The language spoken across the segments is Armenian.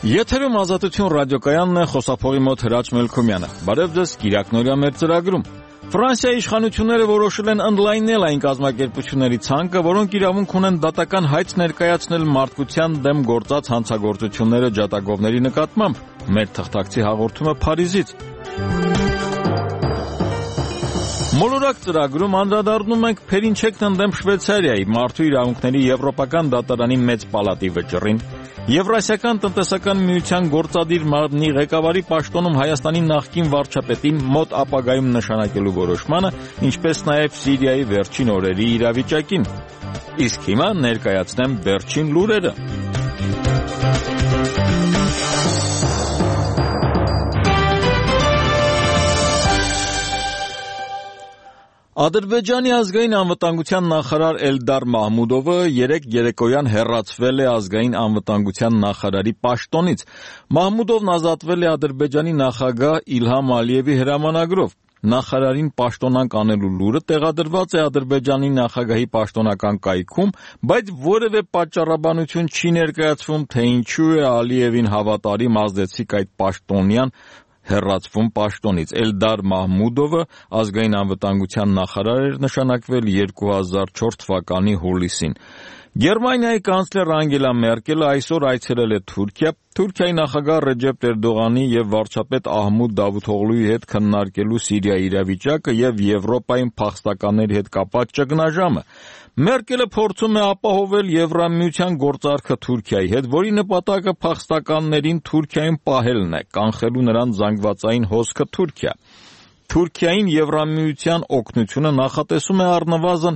Եթերում Ազատություն ռադիոկայանն է, խոսափողի մոտ Հրաչ Մելքոմյանը։ Բարև ձեզ, Կիրակնորյա մեր ծրագրում։ Ֆրանսիայի իշխանությունները որոշել են ընդլայնել այն կազմակերպությունների ցանկը, որոնք իրավունք ունեն դատական հայտ ներկայացնել մարդկության դեմ գործած հանցագործությունները ջատագովների նկատմամբ։ Մեր թղթակցի հաղորդումը Փարիզից։ Մոլորակ ծրագրում անդրադառնում ենք Փերինչեկն ընդդեմ Շվեյցարիայի մարդու իրավունքների եվրոպական դատարանի մեծ պալատի վճռին, Եվրասիական տնտեսական միության գործադիր մարմնի ղեկավարի պաշտոնում Հայաստանի նախկին վարչապետին մոտ ապագայում նշանակելու որոշմանը, ինչպես նաև Սիրիայի վերջին օրերի իրավիճակին։ Իսկ հիմա ներկայացնեմ վերջին լուրերը։ Ադրբեջանի ազգային անվտանգության նախարար Էլդար Մահմուդովը երեկոյան հեռացվել է ազգային անվտանգության նախարարի պաշտոնից։ Մահմուդովն ազատվել է Ադրբեջանի նախագահ Իլհամ Ալիևի հրամանագրով։ Նախարարին պաշտոնանկ անելու լուրը տեղադրված է Ադրբեջանի նախագահի պաշտոնական կայքում, բայց որևէ պատճառաբանություն չի ներկայացվում, թե ինչու է Ալիևին հավատարիմ ազդեցիկ այդ պաշտոնյան հեռացվում պաշտոնից։ Էլդար Մահմուդովը ազգային անվտանգության նախարար էր նշանակվել 2004 թվականի հուլիսին։ Գերմանիայի կանցլեր Անգելա Մերկելը այսօր այցելել է Թուրքիա։ Թուրքիայի նախագահ Ռեջեփ Էրդողանի եւ վարչապետ Ահմուդ Դավութօղլուի հետ քննարկելու Սիրիայի իրավիճակը եւ Եվրոպայում փախստականների հետ կապված ճգնաժամը։ Մերկելը փորձում է ապահովել Եվրամիության գործարքը Թուրքիայի հետ, որի նպատակը փախստականներին Թուրքիայում պահելն է, կանխելու նրանց զանգվածային հոսքը Թուրքիա։ Թուրքիային Եվրամիության օգնությունը նախատեսում է առնվազն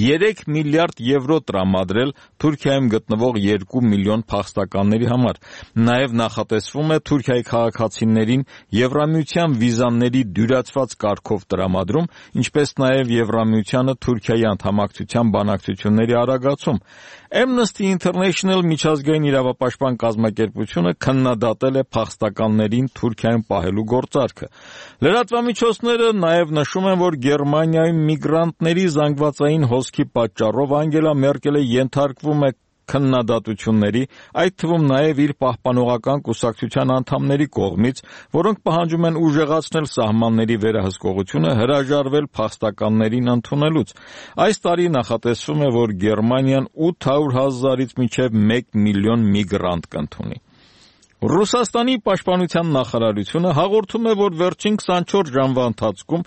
3 միլիարդ եվրո տրամադրել Թուրքիայում գտնվող 2 միլիոն փախստականների համար։ Նաև նախատեսվում է Թուրքիայի քաղաքացիներին Եվրամիության վիզաների դյուրացված կարգով տրամադրում, ինչպես նաև Եվրամիությանը Թուրքիայի անդամակցության բանակցությունների արագացում։ Amnesty International միջազգային իրավապաշտպան կազմակերպությունը քննադատել է փախստականներին Թուրքիայում պահելու գործարքը։ Լրատվամիջոցները նաև նշում են, որ Գերմանիայում միգրանտների զանգվածային հոսքի պատճառով Անգելա Մերկելը ենթարկվում է քննադատությունների, այդ թվում նաև իր պահպանողական կուսակցության անդամների կողմից, որոնք պահանջում են ուժեղացնել սահմանների վերահսկողությունը, հրաժարվել փախստականներին ընդունելուց։ Այս տարի նախատեսվում է, որ Գերմանիան 800,000-ից մինչև 1 միլիոն միգրանտ կընդունի։ Ռուսաստանի պաշտպանության նախարարությունը հաղորդում է, որ վերջին 24 ժամվա ընթացքում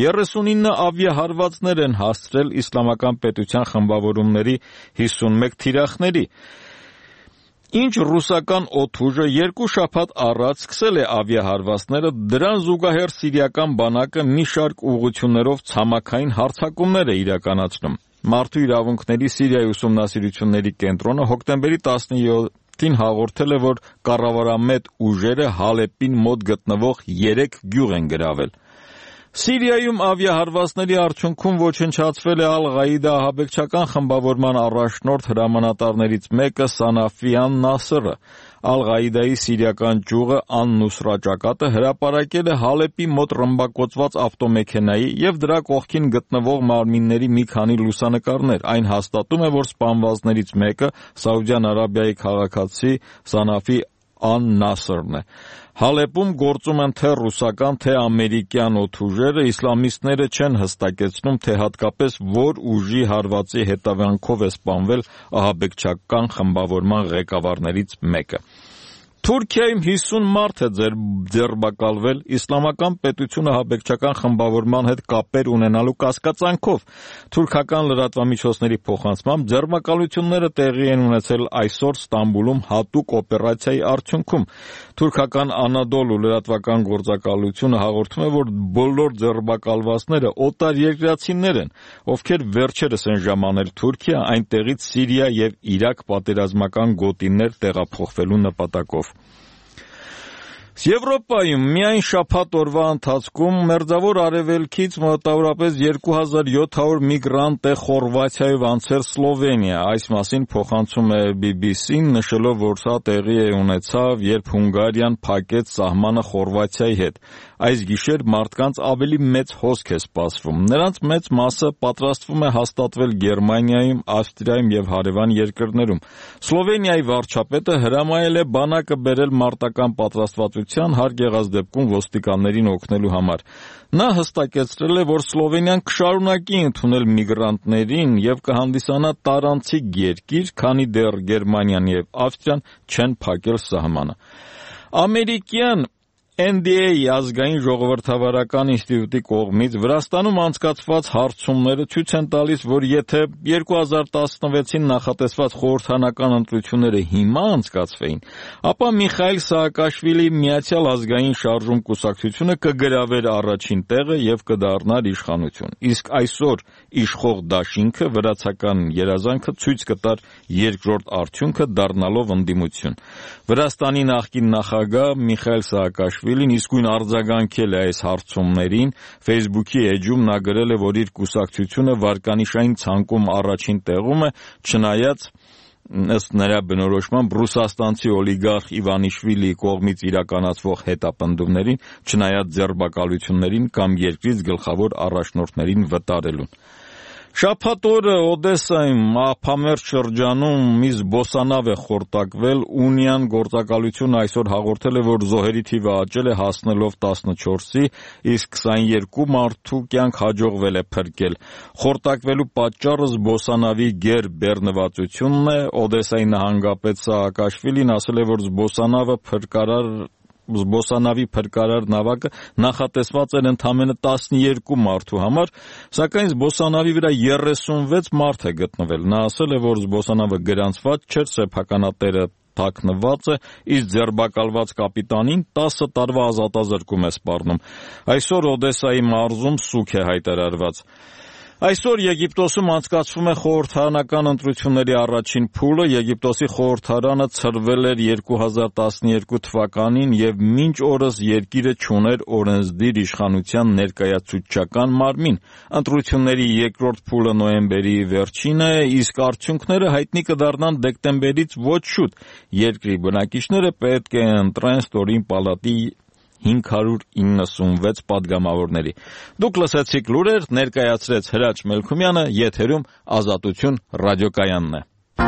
39 ավիահարվածներ են հասցրել իսլամական պետության խմբավորումների 51 թիրախների, ինչ ռուսական օդուժը 2 շաբաթ առաջ սկսել է ավիահարվածները, դրան զուգահեռ սիրիական բանակը մի շարք ուղղություններով ցամաքային հարձակումներ է իրականացնում։ Մարդու իրավունքների Սիրիայի ուսումնասիրությունների կենտրոնը հոկտեմբերի 17-ին հաղորդել է, որ կառավարամետ ուժերը Հալեպին մոտ գտնվող 3 գյուղ են գրավել։ Սիրիայում ավիահարվածների արդյունքում ոչնչացվել է Ալ-Ղաիդա ահաբեկչական խմբավորման առաջնորդ հրամանատարներից մեկը Սանաֆի ան-Նասրը։ Ալ-Ղաիդայի սիրիական ճյուղը Ան-Նուսրա ճակատը հրապարակել է Հալեպի մոտ ռմբակոծված ավտոմեքենայի եւ դրա կողքին գտնվող մարմինների մի քանի լուսանկարներ։ Այն հաստատում է, որ սպանվածներից մեկը Սաուդյան Արաբիայի քաղաքացի Սանաֆի ան-Նասրն է։ Հալեպում գործում են թե ռուսական, թե ամերիկյան օդուժերը, իսլամիստները չեն հստակեցնում, թե հատկապես որ ուժի հարվածի հետևանքով է սպանվել ահաբեկչական խմբավորման ղեկավարներից մեկը։ Թուրքիայում 50 մարդ է ձերբակալվել իսլամական պետությունը ահաբեկչական խմբավորման հետ կապեր ունենալու կասկածանքով։ Թուրքական լրատվամիջոցների փոխանցմամբ ձերբակալությունները տեղի են ունեցել այսօր Ստամբուլում հատուկ օպերացիայի արդյունքում։ Թուրքական Անադոլու լրատվական գործակալությունը հաղորդում է, որ բոլոր ձերբակալվածները օտարերկրացիներ են, ովքեր վերջերս են ժամանել Թուրքիա, այնտեղից Սիրիա եւ Իրաք պատերազմական գոտիներ տեղափոխվելու նպատակով։ Եվրոպայում միայն շաբաթ օրվա ընթացքում մերձավոր արևելքից մոտավորապես 2700 միգրանտ է Խորվաթիայով անցել Սլովենիա, այս մասին փոխանցում է BBC-ն, նշելով, որ սա տեղի է ունեցավ, երբ Հունգարիան փակեց սահմանը Խորվաթիայի հետ։ Այս գիշեր մարդկանց ավելի մեծ հոսք է սպասվում։ Նրանց մեծ մասը պատրաստվում է հաստատվել Գերմանիայում, Ավստրիայում եւ հարևան երկրներում։ Սլովենիայի վարչապետը հրամայել է բանակը բերել մարտական պատրաստվածության, հարկ եղած դեպքում ոստիկաններին օգնելու համար։ Նա հստակեցրել է, որ Սլովենիան կշարունակի ընդունել միգրանտներին եւ կհանդիսանա տարանցիկ երկիր, քանի դեռ Գերմանիան եւ Ավստրիան չեն փակել սահմանը։ Ամերիկյան NDA ազգային ժողովրդավարական ինստիտուտի կողմից Վրաստանում անցկացված հարցումները ցույց են տալիս, որ եթե 2016-ին նախատեսված խորհրդանական ընտրությունները հիմա անցկացվեին, ապա Միխայիլ Սաակաշվիլի Միացյալ ազգային շարժում կուսակցությունը կգրավեր առաջին տեղը եւ կդառնար իշխանություն։ Իսկ այսօր իշխող դաշինքը վրացական երազանքը ցույց կտար երկրորդ արդյունքը դառնալով ընդդիմություն։ Վրաստանի նախկին նախագահ Միխայիլ Սաակաշվիլին իսկույն արձագանքել է այս հարցումներին, Facebook-ի էջում նա գրել է, որ իր կուսակցությունը վարկանիշային ցանկում առաջին տեղում է, չնայած ըստ նրա բնորոշմամբ ռուսաստանցի օլիգարխ Իվանիշվիլիի կողմից իրականացվող հետապնդումներին, չնայած ձերբակալություններին կամ երկրից գլխավոր առաջնորդներին վտարելուն։ Շաբաթ օրը Օդեսայում ափամերձ շրջանում մի զբոսանավ է խորտակվել, Ունիան գործակալությունը այսօր հաղորդել է, որ զոհերի թիվը աճել է հասնելով 14-ի, իսկ 22 մարդու կյանք հաջողվել է փրկել։ Խորտակվելու պատճառը զբոսանավի գեր բեռնվածությունն է, Օդեսայի նահանգապետ Սաակաշվիլին ասել է, որ զբոսանավի փրկարար նավակը նախատեսված էր ընդամենը 12 մարդու համար, սակայն զբոսանավի վրա 36 մարդ է գտնվել։ Նա ասել է, որ զբոսանավը գրանցված չէր, սեփականատերը թաքնված է, իսկ ձերբակալված կապիտանին 10 տարվա ազատազրկում է սպառնում։ Այսօր Օդեսայի մարզում սուգ է հայտարարված։ Այսօր Եգիպտոսում անցկացվում է խորհրդարանական ընտրությունների առաջին փուլը, Եգիպտոսի խորհրդարանը ցրվել էր 2012 թվականին եւ մինչ օրս երկիրը չուներ օրենսդիր իշխանության ներկայացուցչական մարմին։ Ընտրությունների երկրորդ փուլը նոյեմբերի վերջին է, իսկ արդյունքները հայտնի կդառնան դեկտեմբերից ոչ շուտ։ Երկրի բնակիչները պետք է ընտրեն ստորին պալատի 596 պատգամավորների։ Դուք լսեցիք լուրեր, ներկայացրեց Հրաչ Մելքումյանը, եթերում Ազատություն ռադիոկայանն է։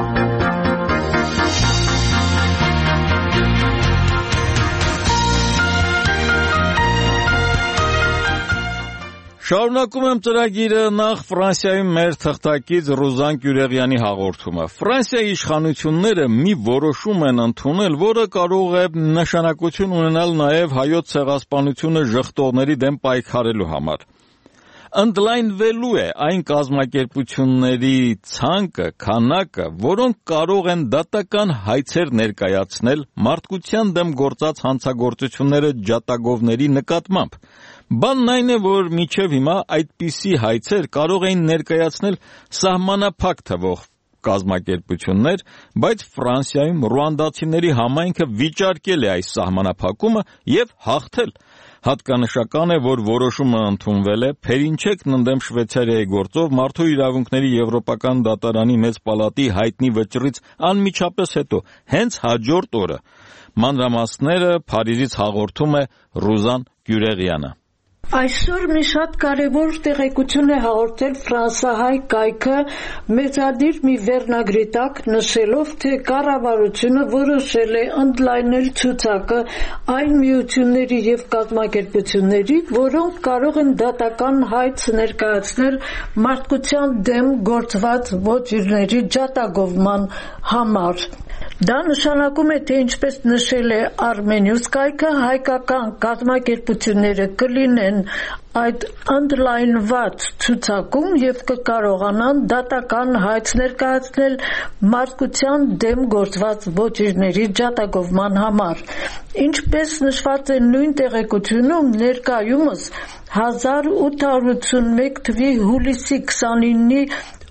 Շարունակում եմ ծրագիրը, նախ Ֆրանսիայում մեր թղթակից Ռուզան Կյուրեղյանի հաղորդումը։ Ֆրանսիայի իշխանությունները մի որոշում են ընդունել, որը կարող է նշանակություն ունենալ նաև հայոց ցեղասպանությունը ժխտողների դեմ պայքարելու համար։ Ընդլայնվելու է այն կազմակերպությունների ցանկը, քանակը, որոնք կարող են դատական հայցեր ներկայացնել մարդկության դեմ գործած հանցագործությունները ջատագովների նկատմամբ։ Բանն այն է, որ մինչև հիմա այդպիսի հայցեր կարող էին ներկայացնել սահմանափակ թվով կազմակերպություններ, բայց Ֆրանսիայում ռուանդացիների համայնքը վիճարկել է այս սահմանափակումը եւ հաղթել։ Հատկանշական է, որ որոշումը ընդունվել է Փերինչեքն ընդդեմ Շվեյցարիայի գործով մարդու իրավունքների եվրոպական դատարանի մեծ պալատի հայտնի վճռից անմիջապես հետո, հենց հաջորդ օրը։ Մանրամասները Փարիզից հաղորդում է Ռուզան Կյուրեղյանը։ Այսօր մի շատ կարևոր տեղեկություն է հաղորդել ֆրանսահայ կայքը մեծադիր մի վերնագրի տակ, նշելով, թե կառավարությունը որոշել է ընդլայնել ցուցակը այն միությունների եւ կազմակերպությունների, որոնք կարող են դատական հայց ներկայացնել մարդկության դեմ գործված ոճիրների ջատագովման համար։ Դա նշանակում է, թե ինչպես նշել է Armenius կայքը, հայկական կազմակերպությունները կլինեն այդ ընդլայնված ցուցակում եւ կկարողանան դատական հայց ներկայացնել մարդկության դեմ գործված ոճիրների ջատագովման համար։ Ինչպես նշված է նույն տեղեկությունում, ներկայումս 1881 թվականի հուլիսի 29-ի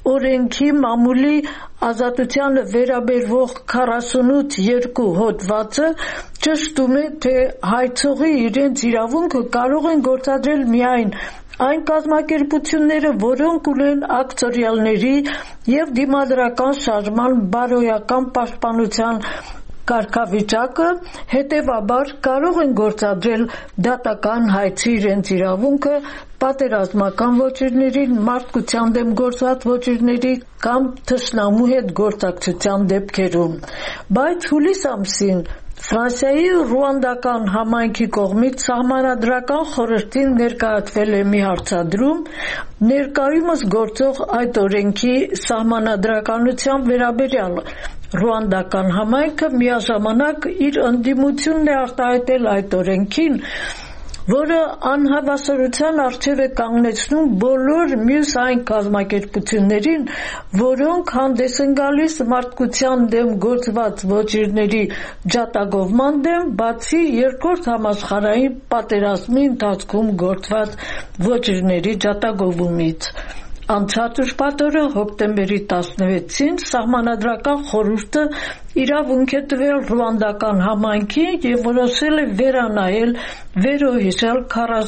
օրենքի մամուլի ազատությանը վերաբերվող 48.2 հոդվածը ճշտում է, թե հայցողի իրենց իրավունքը կարող են գործադրել միայն այն կազմակերպությունները, որոնք ունեն ակցիոներների և դիմադրական շարժման բարոյական պաշտպանության կարգավիճակը, հետևաբար կարող են գործադրել դատական հայցի իրենց իրավունքը պատերազմական ոճիրների, մարդկության դեմ գործված ոճիրների կամ թշնամու հետ գործակցության դեպքերում։ Բայց հուլիս ամսին Ֆրանսիայի ռուանդական համայնքի կողմից Սահմանադրական խորհրդին ներկայացվել է մի հարցադրում ներկայումս գործող այդ օրենքի սահմանադրականության վերաբերյալ։ Ռուանդական համայնքը միաժամանակ իր ընդդիմությունն է արտահայտել այդ օրենքին, որը անհավասարության առջև է կանգնեցնում բոլոր մյուս այն կազմակերպություններին, որոնք հանդես են գալիս մարդկության դեմ գործված ոճիրների ջատագովման դեմ, բացի Երկրորդ համաշխարհային պատերազմի ընթացքում գործված ոճիրների ջատագովումից։ Անցած ուրբաթ օրը հոկտեմբերի 16-ին Սահմանադրական խորհուրդը իրավունք է տվել ռուանդական համայնքին և որոշել է վերանայել վերոհիշել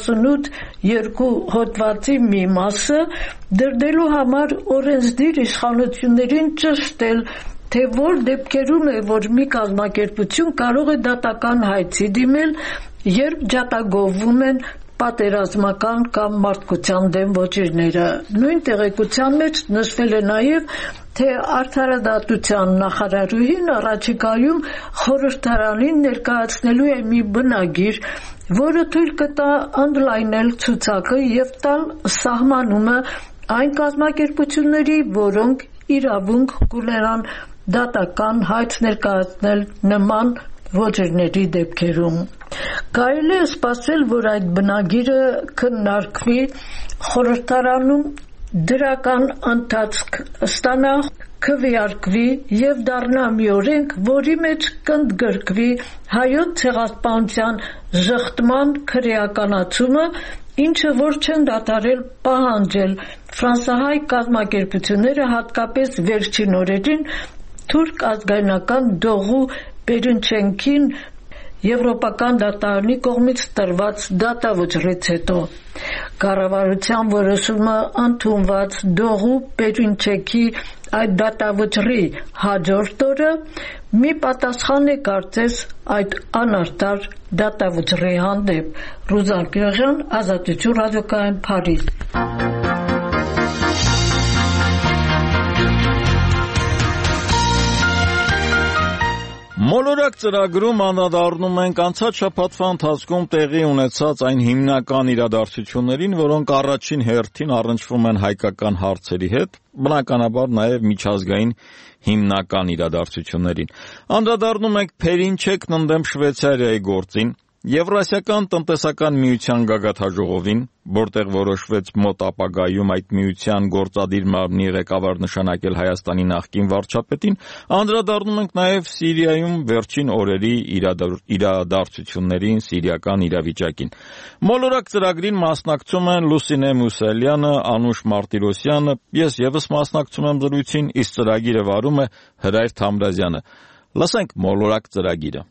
48.2 հոդվածի մի մասը, դրդելու համար օրենսդիր իշխանություններին ճշտել, թե որ դեպքերում է, որ մի կազմակերպություն կարող է դատական հայցի դիմել, երբ ջատագովվում են պատերազմական կամ մարդկության դեմ ոճիրները։ Նույն տեղեկության մեջ նշվել է նաև, թե արդարադատության նախարարուհին առաջիկայում խորհրդարանին ներկայացնելու է մի բնագիր, որը թույլ կտա ընդլայնել ցուցակը և տալ սահմանումը այն կազմակերպությունների, որոնք իրավունք կունենան դատական հայց ներկայացնել նման ոճիրների դեպքերում։ Կարելի է սպասել, որ այդ բնագիրը քննարկվի խորհրդարանում, դրական ընթացք ստանա, քվեարկվի և դառնա մի օրենք, որի մեջ կընդգրկվի հայոց ցեղասպանության ժխտման քրեականացումը, ինչը որ չեն դադարել պահանջել ֆրանսահայ կազմակերպությունները, հատկապես վերջին օրերին թուրք ազգայնական դողու Պերինչենքին Եվրոպական դատարանի կողմից տրված դատավճռից հետո։ Կառավարության որոշումը ընդունված դողու Պերինչենքի այդ դատավճռի հաջորդ օրը մի պատասխան է կարծես այդ անարտար դատավճռի հանդեպ։ Ռուզան Կիրոժյան, Ազատություն ռադիոկայան, Փարիզ։ Մոլորակ ծրագրում անդրադառնում ենք անցած շաբաթվա ընթացքում տեղի ունեցած այն հիմնական իրադարձություններին, որոնք առաջին հերթին առնչվում են հայկական հարցերի հետ, բնականաբար նաև միջազգային հիմնական իրադարձություններին։ Անդրադառնում ենք Փերինչեկն ընդդեմ Շվեյցարիայի գործին, Եվրասիական տնտեսական միության գագաթաժողովին, որտեղ որոշվեց մոտ ապագայում այդ միության գործադիր մարմնի ղեկավար նշանակել Հայաստանի նախկին վարչապետին, անդրադառնում ենք նաև Սիրիայում վերջին օրերի իրադարձություններին, սիրիական իրավիճակին։ Մոլորակ ծրագրին մասնակցում են Լուսինե Մուսալյանը, Անուշ Մարտիրոսյանը, ես ևս մասնակցում եմ զրույցին, իսկ ծրագիրը վարում է Հրայր Թամրազյանը։ Լսենք մոլորակ ծրագիրը։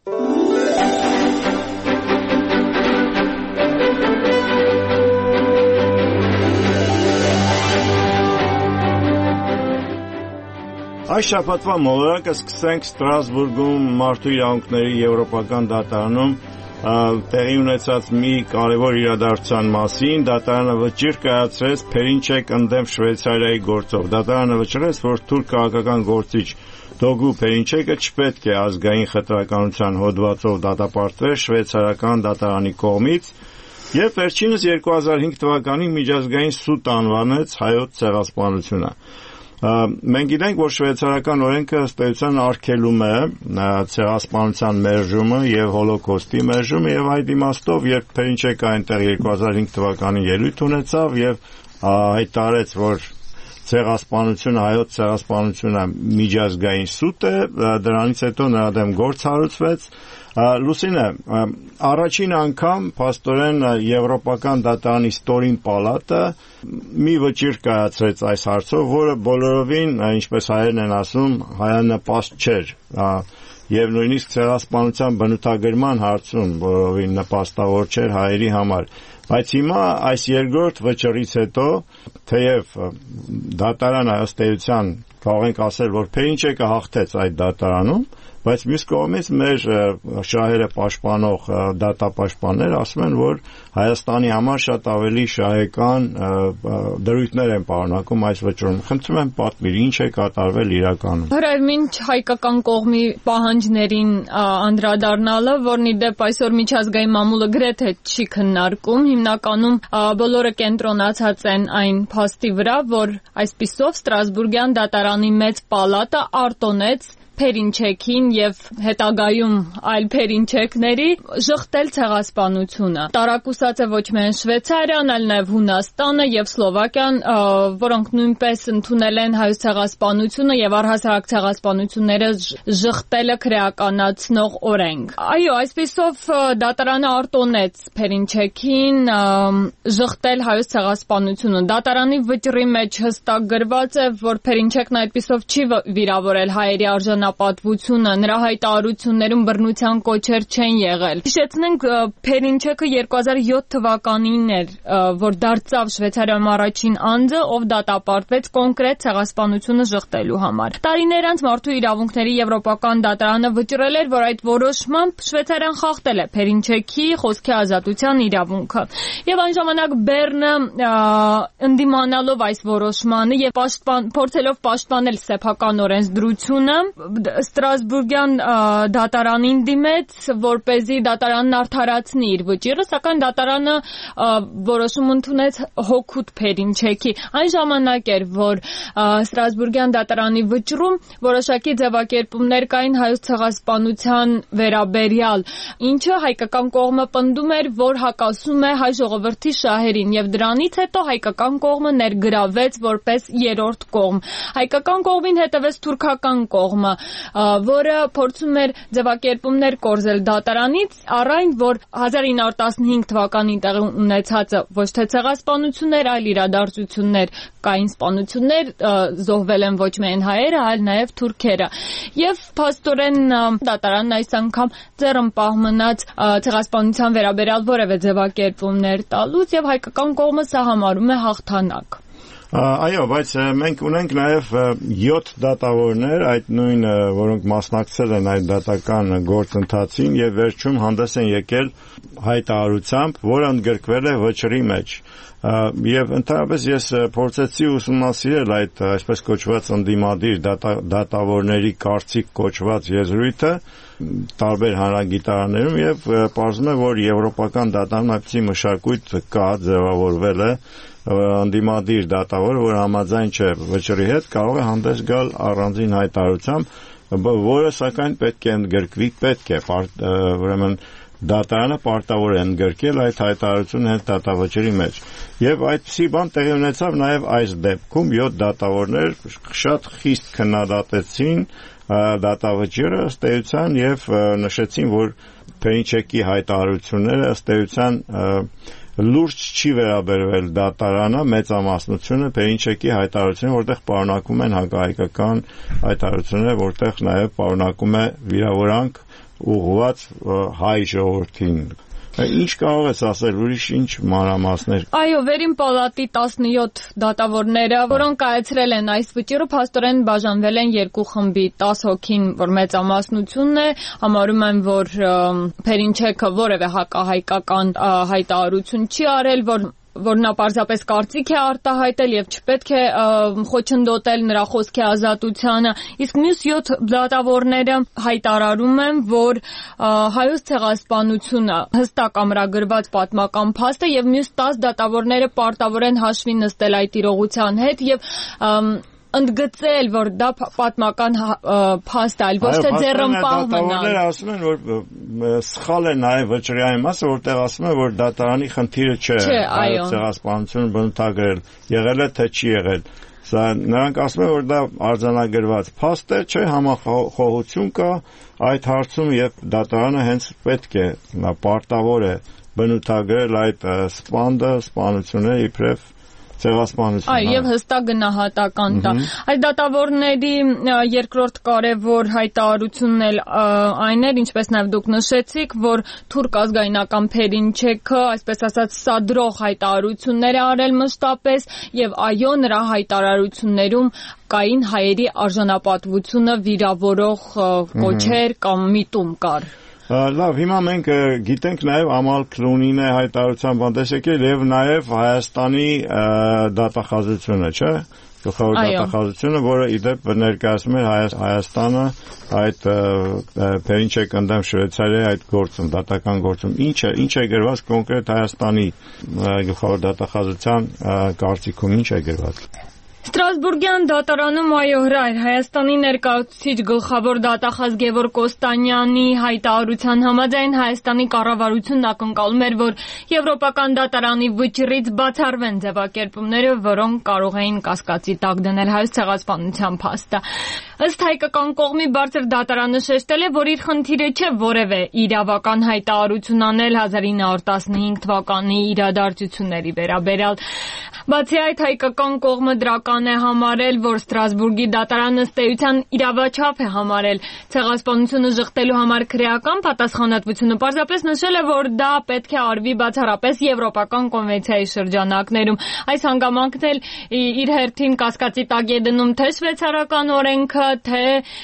Այս շաբաթվա մոլորակը սկսենք Ստրասբուրգում մարդու իրավունքների եվրոպական դատարանում տեղի ունեցած մի կարևոր իրադարձության մասին։ Դատարանը վճիռ կայացրեց Փերինչեկ ընդդեմ Շվեյցարիայի գործով։ Դատարանը վճռեց, որ թուրք քաղաքական գործիչ Դոգու Փերինչեկը չպետք է ազգային խտրականության հոդվածով դատապարտվեր շվեյցարական դատարանի կողմից և վերջինս 2005 թվականին միջազգային սուտ անվանեց հայոց ցեղասպանությունը։ Մենք գիտենք, որ շվեյցարական օրենքը ըստ էության արգելում է ցեղասպանության մերժումը եւ հոլոկոստի մերժումը եւ այդ իմաստով, երբ Փերինչեկը այնտեղ 2005 թվականին ելույթ ունեցավ եւ հայտարարեց, որ ցեղասպանությունը, հայոց ցեղասպանությունը միջազգային սուտ է, դրանից հետո նրա դեմ գործ հարուցվեց, Լուսինե, առաջին անգամ փաստորեն Եվրոպական դատարանի ստորին պալատը մի վճիռ կայացրեց այս հարցով, որը բոլորովին, ինչպես հայերն են ասում, հայանպաստ չէր, եւ նույնիսկ ցեղասպանության բնութագրման հարցում բոլորովին նպաստավոր չէր հայերի համար։ Բայց հիմա այս երկրորդ վճռից հետո, թեև դատարանը ըստ էության կարող ենք ասել, որ Փերինչեկը հաղթեց այդ դատարանում, բայց մյուս կողմից մեր շահերը պաշտպանող դատապաշտպաններ ասում են, որ Հայաստանի համար շատ ավելի շահեկան դրույթներ են պարունակում այս վճռում։ Խնդրում եմ պատմիր, ինչ է կատարվել իրականում։ Հրայր մինչ հայկական կողմի պահանջներին անդրադառնալը, որն ի դեպ այսօր միջազգային մամուլը գրեթե չի քննարկում, հիմնականում բոլորը կենտրոնացած են այն փաստի վրա, որ այսպիսով Ստրասբուրգյան դատարանի մեծ պալատը արտոնեց Փերինչեկին եւ հետագայում այլ Փերինչեկների ժխտել ցեղասպանությունը։ Տարակուսած է ոչ միայն Շվեյցարիան, այլ նաեւ Հունաստանը եւ Սլովակիան, որոնք նույնպես ընդունել են հայոց ցեղասպանությունը եւ առհասարակ ցեղասպանությունները ժխտելը քրեականացնող օրենք։ Այո, այսպիսով դատարանը արտոնեց Փերինչեկին ժխտել հայոց ցեղասպանությունը։ Դատարանի վճռի մեջ հստակ գրված է, որ Փերինչեկն այդպիսով չի վիրավորել հայերի պատվությունը, նրա հայտարարություններում բռնության կոչեր չեն եղել։ Հիշեցնենք, Փերինչեկը 2007 թվականին էր, որ դարձավ Շվեյցարիայում առաջին անձը, ով դատապարտվեց կոնկրետ ցեղասպանությունը ժխտելու համար։ Տարիներ անց Մարդու իրավունքների Եվրոպական դատարանը վճռել էր, որ այդ որոշմամբ Շվեյցարիան խախտել է Փերինչեկի խոսքի ազատության իրավունքը։ Եվ այն ժամանակ Բեռնը ընդդիմանալով այս որոշմանը եւ փորձելով պաշտպանել սեփական օրենսդրությունը Ստրասբուրգյան դատարանին դիմեց, որպեսզի դատարանն արդարացնի իր վճիռը, սակայն դատարանը որոշում ընդունեց հօգուտ Փերինչեկի։ Այն ժամանակ էր, որ Ստրասբուրգյան դատարանի վճռում որոշակի ձևակերպումներ կային հայոց ցեղասպանության վերաբերյալ, ինչը հայկական կողմը պնդում էր, որ հակասում է հայ ժողովրդի շահերին, եւ դրանից հետո հայկական կողմը ներգրավեց որպես երրորդ կողմ։ Հայկական կողմին հետևեց թուրքական կողմը, որը փորձում էր ձևակերպումներ կորզել դատարանից, առայն որ 1915 թվականին տեղի ունեցածը ոչ թե ցեղասպանություններ, այլ իրադարձություններ, կային սպանություններ, զոհվել են ոչ միայն հայերը, այլ նաև թուրքերը։ Եվ փաստորեն դատարանն այս անգամ ձեռնպահ մնաց ցեղասպանության վերաբերյալ որևէ ձևակերպումներ տալուց, եւ հայկական կողմը սա համարում է հաղթանակ։ Այո, բայց մենք ունենք նաև 7 դատավորներ, այդ նույն, որոնք մասնակցել են այդ դատական գործընթացին եւ վերջում հանդես են եկել հայտարարությամբ, որը ընդգրկվել է վճռի մեջ։ Եվ ընդհանրապես ես փորձեցի ուսումնասիրել այդ այսպես կոչված ընդդիմադիր դատավորների կարծիք կոչված եզրույթը տարբեր հանրագիտարաններում եւ պարզվում է, որ եվրոպական դատարանում այդպիսի մշակույթ կա, ձևավորվել է, ընդդիմադիր դատավորը, որ համաձայն չէ վճռի հետ, կարող է հանդես գալ առանձին հայտարարությամբ, որը սակայն պետք է ընդգրկվի, պետք է, ուրեմն դատարանը պարտավոր է ընդգրկել այդ հայտարարությունը հետ դատավճռի մեջ։ Եվ այդպիսի բան տեղի ունեցավ նաև այս դեպքում 7 դատավորներ շատ խիստ քննադատեցին դատավճռը ըստ էության եւ նշեցին, որ Փերինչեկի հայտարարությունները ըստ էության լուրջ չի վերաբերվել դատարանը, մեծամասնությունը Փերինչեկի հայտարարությունները, որտեղ պարունակում են հակահայկական հայտարարությունները, որտեղ նաև պարունակում է վիրավորանք ուղղված հայ ժողովրդին։ Ինչ կարող ես ասել, ուրիշ ինչ մանրամասներ։ Այո, վերին պալատի 17 դատավորները, որոնք կայացրել են այս վճիռը, փաստորեն բաժանվել են երկու խմբի, 10 հոգին, որ մեծամասնությունն է, համարում են, որ Փերինչեկը որևէ հակահայկական հայտարարություն չի արել, որ նա պարզապես կարծիք է արտահայտել եւ չպետք է խոչընդոտել նրա խոսքի ազատությանը, իսկ մյուս 7 դատավորները հայտարարում են, որ հայոց ցեղասպանությունը հստակ ամրագրված պատմական փաստ է եւ մյուս 10 դատավորները պարտավոր են հաշվի նստել այդ իրողության հետ եւ ընդգծել, որ դա պատմական փաստ է, այլ ոչ թե ձեռնպահ մնալ։ Դատավորները ասում են, որ սխալ է նաև վճռի այն մասը, որտեղ ասում են, որ դատարանի խնդիրը չէ, հայոց ցեղասպանությունը բնութագրել, եղել է թե չի եղել։ Սա նրանք ասում են, որ դա արձանագրված փաստ է, չէ, համախոհություն կա այդ հարցում եւ դատարանը հենց պետք է պարտավոր է բնութագրել այդ սպանությունը իբրև ցեղասպանություն։ Այո, եւ հստակ գնահատական տա։ Այս դատավորների երկրորդ կարևոր հայտարարությունն էլ այն էր, ինչպես նաեւ դուք նշեցիք, որ թուրք ազգայնական Փերինչեքը, այսպես ասած, սադրող հայտարարություններ է արել մշտապես եւ այո, նրա հայտարարություններում կային հայերի արժանապատվությունը վիրավորող կոչեր կամ միտում կար։ Լավ, հիմա մենք գիտենք նաև Ամալ Քլունին է հայտարարության բանտես եկել եւ նաև Հայաստանի դատախազությունը, չէ՞։ Գլխավոր դատախազությունը, որը իդեպ ներկայացնում է Հայաստանը այդ Փերինչեկ ընդդեմ Շվեյցարիայի այդ գործում, դատական գործում։ Ինչ է գրված կոնկրետ Հայաստանի գլխավոր դատախազության կարծիքում, ինչ է գրված։ Ստրասբուրգյան դատարանում այո հրայր Հայաստանի ներկայացուցիչ գլխավոր դատախազ Գևորգ Կոստանյանի հայտարարության համաձայն Հայաստանի կառավարությունն ակնկալում էր, որ Եվրոպական դատարանի վճռից բացառվեն ձևակերպումները, որոնք կարող էին կասկածի տակ դնել հայոց ցեղասպանության փաստը։ Ըստ հայկական կողմի բարձր դատարանը շեշտել է, որ իր խնդիրը չէ որևէ իրավական հայտարարություն անել 1915 թվականի իրադարձությունների վերաբերյալ։ Բացի այդ, հայկական կողմը դրական է համարել, որ Ստրասբուրգի դատարանը ըստ էության իրավաչափ է համարել ցեղասպանությունը ժխտելու համար քրեական պատասխանատվությունը, պարզապես նշել է, որ դա պետք է արվի բացառապես Եվրոպական կոնվենցիայի շրջանակներում։ Այս հանգամանքն էլ իր հերթին կասկածի տակ է դնում թե շվեյցարական օրենքը, թե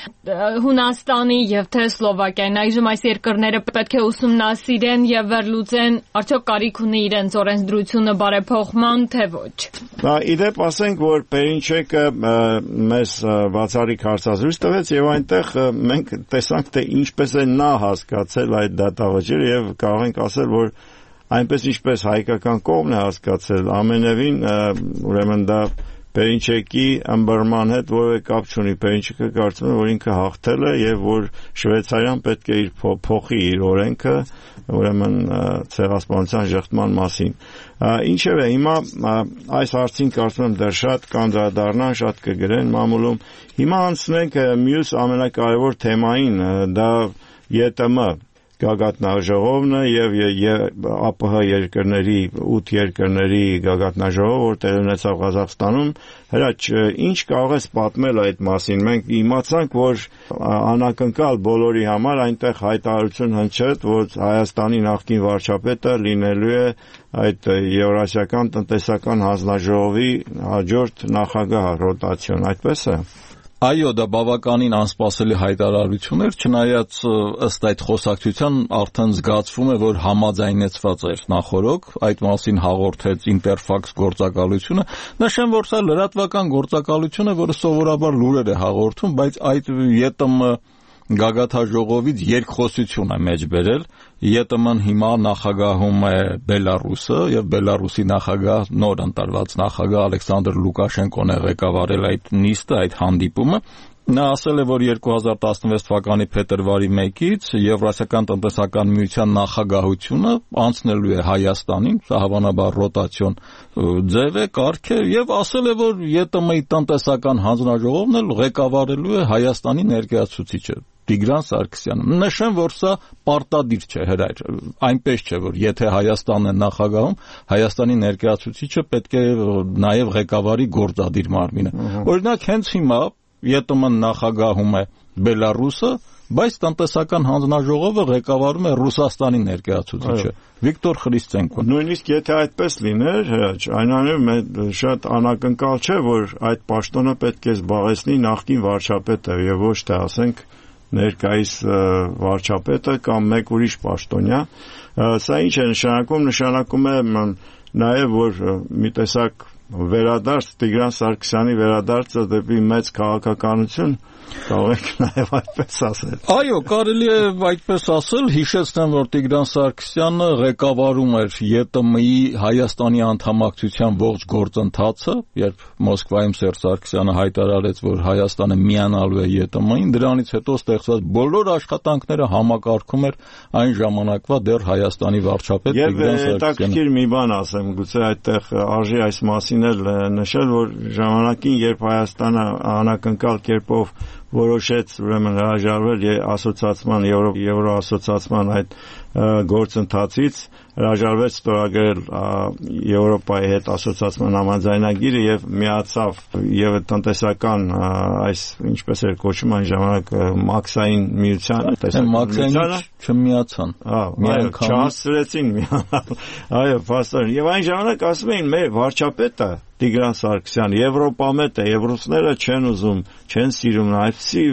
Հունաստանի եւ թե Սլովակիան։ Այժմ այս երկրները պետք է ուսումնասիրեն եւ վերլուծեն, արդյոք կարիք ունի իրենց օրենսդրությունը բարեփոխման, թե ոչ։ Իդեպ ասենք, որ Փերինչեկը մեզ բացառիկ հարցազրույց տվեց եւ այնտեղ մենք տեսանք, թե ինչպես է նա հասկացել այդ դատավճիռը եւ կարող ենք ասել, որ այնպես ինչպես հայկական կողմն է հասկացել, ամենևին ուրեմն դա Փերինչեկի ըմբռնման հետ որևէ կապ չունի։ Փերինչեկը կարծում է, որ ինքը հաղթել է եւ որ Շվեյցարիան պետք է փոխի իր օրենքը, ուրեմն ցեղասպանության ժխտման մասին։ Ինչևէ, հիմա այս հարցին կարծում եմ դեռ շատ կանդրադառնան, շատ կգրեն մամուլում։ Հիմա անցնենք մյուս ամենակարևոր թեմային, դա ԵՏՄ գագաթնաժողովն է եւ ԱՊՀ երկրների 8 երկրների գագաթնաժողով, որ տեղի ունեցավ Ղազախստանում։ Հրաչ, ինչ կարող ես պատմել այդ մասին։ Մենք իմացանք, որ անակնկալ բոլորի համար այնտեղ հայտարարություն հնչեց, որ Հայաստանի նախկին վարչապետը լինելու է այդ Եվրասիական տնտեսական հանձնաժողովի հաջորդ նախագահ ռոտացիոն, այդպես է։ Այո, դա բավականին անսպասելի հայտարարություն էր, չնայած ըստ այդ խոսակցության արդեն զգացվում է, որ համաձայնեցված էր նախորոք, այդ մասին հաղորդեց Ինտերֆաքս գործակալությունը։ Նշեմ, որ սա լրատվական գործակալություն է, որը սովորաբար լուրեր է հաղորդում, բայց այդ ԵՏՄ գագաթնաժողովից երկխոսություն է մեջ բերել։ ԵՏՄ-ն հիմա նախագահում է Բելարուսը եւ Բելարուսի նախագահ, նոր ընտրված նախագահ Ալեքսանդր Լուկաշենկոն է ղեկավարել այդ նիստը, այդ հանդիպումը։ Նա ասել է, որ 2016 թվականի փետրվարի 1-ից Եվրասիական տնտեսական միության նախագահությունը անցնելու է Հայաստանին, սա հավանաբար ռոտացիոն ձև է, կարգ է, եւ ասել է, որ ԵՏՄ-ի տնտեսական հանձնաժողովն էլ ղեկավարելու է Հայաստանի ներկայացուցիչը Տիգրան Սարգսյանը։ Նշեմ, որ սա պարտադիր չէ, հրայր, այնպես չէ, որ եթե Հայաստանն է նախագահում, Հայաստանի ներկայացուցիչը պետք է նաեւ ղեկավարի գործադիր մարմինը։ Օրինակ, հենց հիմա ԵՏՄ-ն նախագահում է Բելարուսը, բայց տնտեսական հանձնաժողովը ղեկավարում է Ռուսաստանի ներկայացուցիչը Վիկտոր Խրիստենկոն։ Նույնիսկ եթե այդպես լիներ, այնուամենայնիվ շատ անակնկալ չէ, որ այդ պաշտոնը պետք է զբաղեցնի նախկին վարչապետը եւ ոչ թե ասենք ներկայիս վարչապետը կամ մեկ ուրիշ պաշտոնյա։ Սա ինչ է նշանակում։ Նշանակում է նաեւ, որ մի տեսակ վերադարձ Տիգրան Սարգսյանի վերադարձը դեպի մեծ քաղաքականություն կարող եք նաև այդպես ասել։ Այո, կարելի է այդպես ասել, հիշեցնեմ, որ Տիգրան Սարգսյանը ղեկավարում էր ԵՏՄ-ի Հայաստանի անդամակցության ողջ գործընթացը, երբ Մոսկվայում Սերժ Սարգսյանը հայտարարեց, որ Հայաստանը միանալու է ԵՏՄ-ին, դրանից հետո ստեղծված բոլոր աշխատանքները համակարգում էր այն ժամանակվա դեռ Հայաստանի վարչապետ Տիգրան Սարգսյանը։ Հետաքրքիր մի բան ասեմ, գուցե այդտեղ արժի այս մասին էլ նշել, որ ժամանակին, երբ Հայաստանը անակնկալ կերպով որոշեց ուրեմն հրաժարվել ասոցիացման եվրոասոցիացման այդ գործընթացից, հրաժարվեց ստորագրել Եվրոպայի հետ ասոցիացման համաձայնագիրը եւ միացավ եւ տնտեսական այս ինչպես էր կոչվում այն ժամանակ մաքսային միությանը, մաքսային չմիացան, չհասցրեցին միանալ, այո, փաստորեն, եւ այն ժամանակ ասում էին մեր վարչապետը Տիգրան Սարգսյանը Եվրոպամետ է, եւ ռուսները չեն ուզում, չեն սիրում, այսպիսի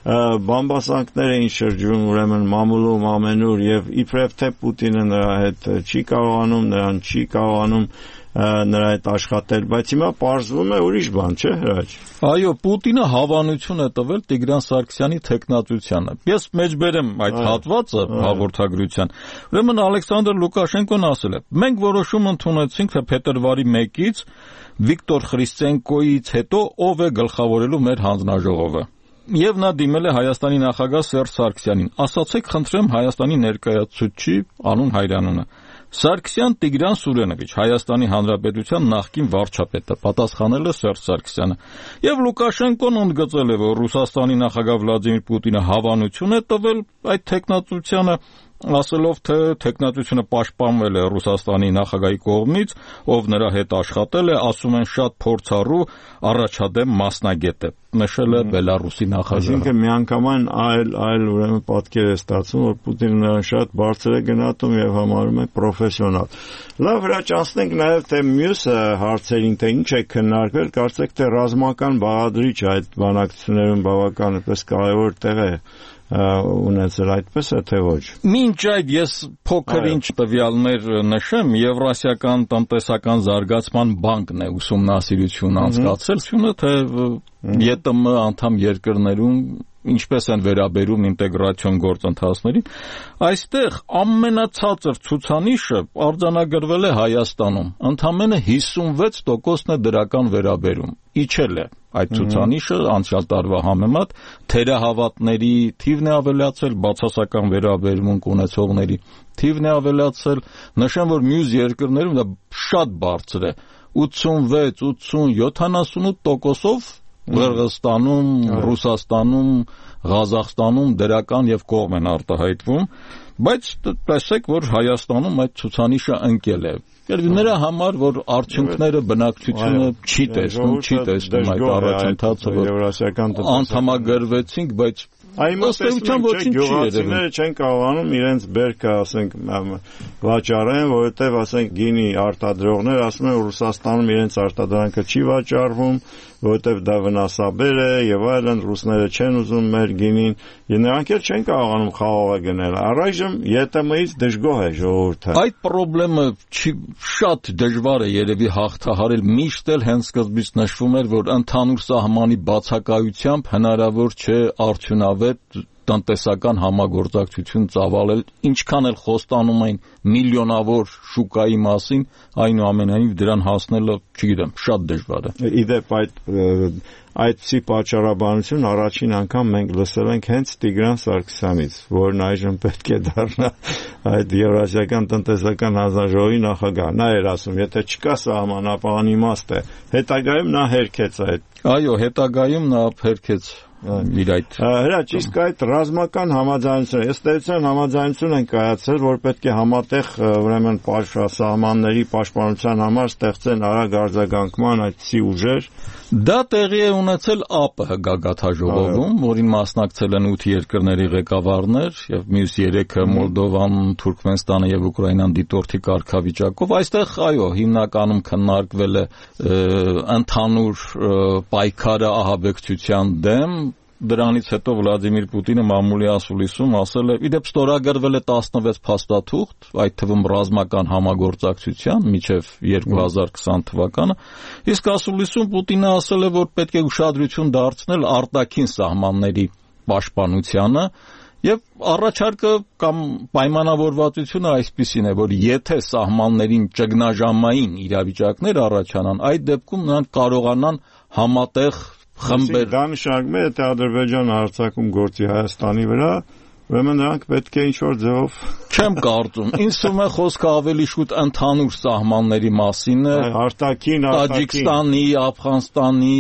բամբասանքներ էին շրջում ուրեմն մամուլում ամենուր եւ իբրև թե Պուտինը նրա հետ չի կարողանում, նրան չի կարողանում նրա հետ աշխատել, բայց հիմա պարզվում է ուրիշ բան, չէ՞ Հրաչ։ Այո, Պուտինը հավանություն է տվել Տիգրան Սարգսյանի թեկնածությանը։ Ես մեջբերեմ այդ հատվածը հաղորդագրության։ Ուրեմն Ալեքսանդր Լուկաշենկոն ասել է. մենք որոշում ընդունեցինք, թե փետրվարի 1-ից Վիկտոր Խրիստենկոյից հետո ով է գլխավորելու մեր հանձնաժողովը։ Եվ նա դիմել է Հայաստանի նախագահ Սերժ Սարգսյանին. ասացեք խնդրեմ Հայաստանի ներկայացուցչի անուն հայրանունը։ Սարգսյան Տիգրան Սուրենովիչ, Հայաստանի Հանրապետության նախկին վարչապետը, պատասխանել է Սերժ Սարգսյանը։ Եվ Լուկաշենկոն ընդգծել է, որ Ռուսաստանի նախագահ Վլադիմիր Պուտինը հավանություն է տվել այդ թեկնածությանը, ասելով, թե թեկնածությունը պաշտպանվել է Ռուսաստանի նախագահի կողմից, ով նրա հետ աշխատել է, ասում են շատ փորձառու առաջադեմ մասնագետ է, նշել է Բելարուսի նախագահը։ Այսինքն միանգամայն այլ ուրեմն պատկեր է ստացվում, որ Պուտինը նրան շատ բարձր է գնահատում եւ համարում է պրոֆեսիոնալ։ Լավ, Հրաչ, անցնենք նաեւ թե մյուս հարցերին, թե ինչ է քննարկվել, կարծեք թե ռազմական բաղադրիչ այդ բանակցություններում բավական այդպես կարևոր տեղ է ունեցել, այդպես է թե ոչ։ Մինչ այդ ես փոքր ինչ տվյալներ նշեմ, Եվրասիական տնտեսական զարգացման բանկն է ուսումնասիրություն անցկացրել, թե ԵՏՄ անդամ երկրներում ինչպես են վերաբերում ինտեգրացիոն գործընթացներին, այստեղ ամենացածր ցուցանիշը արձանագրվել է Հայաստանում, ընդամենը 56%-ն է դրական վերաբերում, իջել է այդ ցուցանիշը անցյալ տարվա համեմատ, թերահավատների թիվն է ավելացել, բացասական վերաբերմունք ունեցողների թիվն է ավելացել, նշեմ, որ մյուս երկրներում դա շատ բարձր է, 86, 80, 78%-ով Qırğızstանում, Ռուսաստանում, Ղազախստանում դրական եւ կողմ են արտահայտվում, բայց տեսեք, որ Հայաստանում այդ ցուցանիշը ընկել է։ Նրա համար, որ արդյունքները բնակչությունը չի տեսնում այդ առաջընթացը, որ անդամագրվեցինք, բայց Այստեղության ոչինչ չի երևում։ Չեն կարողանում իրենց բերքը, ասենք, վաճառեն, որովհետև, ասենք, գինի արտադրողներ ասում են, Ռուսաստանում իրենց արտադրանքը չի վաճառվում, որովհետև դա վնասաբեր է եւ այլն, ռուսները չեն ուզում մեր գինին, եւ նրանք էլ չեն կարողանում խաղողը գնել։ Առայժմ ԵՏՄ-ից դժգոհ է ժողովուրդը։ Այդ խնդրը շատ դժվար է երևի հաղթահարել, միշտ էլ հենց սկզբից նշվում էր, որ ընդհանուր սահմանի բացակայությամբ հնարավոր չէ արդյունավետ տնտեսական համագործակցություն ծավալել, ինչքան էլ խոստանում էին միլիոնավոր շուկայի մասին, այնուամենայնիվ դրան հասնելը, չգիտեմ, շատ դժվար է։ Իդեպ այդպիսի պատճառաբանություն առաջին անգամ մենք լսել ենք հենց Տիգրան Սարգսյանից, որն այժմ պետք է դառնա այդ Եվրասիական տնտեսական հանձնաժողովի նախագահ։ Նա էր ասում, եթե չկա սահման, ապա անիմաստ է։ Հետագայում նա հերքեց այդ։ Այո, հետագայում նա հերքեց իր այդ։ Հրաչ, իսկ այդ ռազմական համաձայնությունը, ըստ էության համաձայնություն են կայացրել, որ պետք է համատեղ ուրեմն սահմանների պաշտպանության համար ստեղծեն արագ արձագանքման այդպիսի ուժեր։ Դա տեղի է ունեցել ԱՊՀ գագաթնաժողովում, որին մասնակցել են 8 երկրների ղեկավարներ եւ մյուս 3-ը Մոլդովան, Թուրքմենստանը եւ Ուկրաինան դիտորդի կարգավիճակով։ Այստեղ այո, հիմնականում քննարկվել է ընդհանուր պայքարը ահաբեկչության դեմ։ Դրանից հետո Վլադիմիր Պուտինը մամուլի ասուլիսում ասել է, իդեպ ստորագրվել է 16 փաստաթուղթ, այդ թվում ռազմական համագործակցության մինչև 2020 թվականը, իսկ ասուլիսում Պուտինը ասել է, որ պետք է ուշադրություն դարձնել արտաքին սահմանների պաշտպանությանը, եւ առաջարկը կամ պայմանավորվածությունը այսպիսին է, որ եթե սահմաններին ճգնաժամային իրավիճակներ առաջանան, այդ դեպքում նրանք կարողանան համատեղ խմբեր։ Դա նշանակում է, թե Ադրբեջանը հարձակում գործի Հայաստանի վրա, Ուրեմն նրանք պետք է ինչ-որ ձևով Չեմ կարծում։ Ինձ թվում է խոսքը ավելի շուտ ընդհանուր սահմանների մասին է։ Արտաքին, Տաջիկստանի, Աֆղանստանի,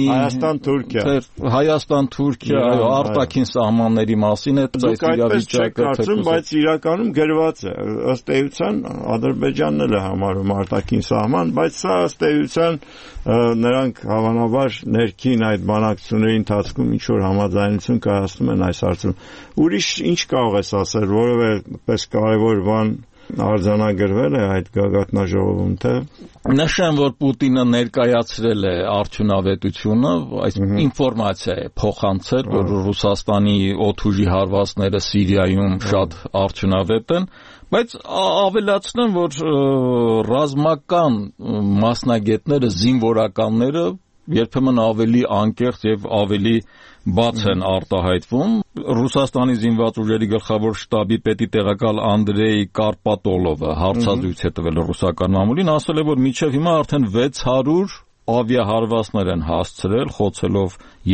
Հայաստան-Թուրքիա, այո, արտաքին սահմանների մասին է այս իրավիճակը, բայց իրականում գրված է։ Ըստ էության Ադրբեջանն էլ է համարում արտաքին սահման, բայց սա ըստ էության նրանք հավանաբար ներքին այդ բանակցությունների ընթացքում ինչ որ համաձայնություն կայացնում են այս հարցում։ Ուրիշ ինչ կարող ես ասել, որովե պես կարևոր բան արձանագրվել է այդ գագաթնաժողովում, թե նշեմ, որ Պուտինը ներկայացրել է արդյունավետությունը, այս ինֆորմացիա է փոխանցել, որ Ռուսաստանի օդուժի հարվածները Սիրիայում շատ արդյունավետ են, բայց ավելացնեմ, որ ռազմական մասնագետները, զինվորականները երբեմն ավելի անկեղծ եւ ավելի բաց են արտահայտվում։ Ռուսաստանի զինված ուժերի գլխավոր շտաբի պետի տեղակալ Անդրեյ Կարպատոլովը հարցազրույց է տվել ռուսական մամուլին, ասել է, որ մինչև հիմա արդեն 600 ավիահարվածներ են հասցրել, խոցելով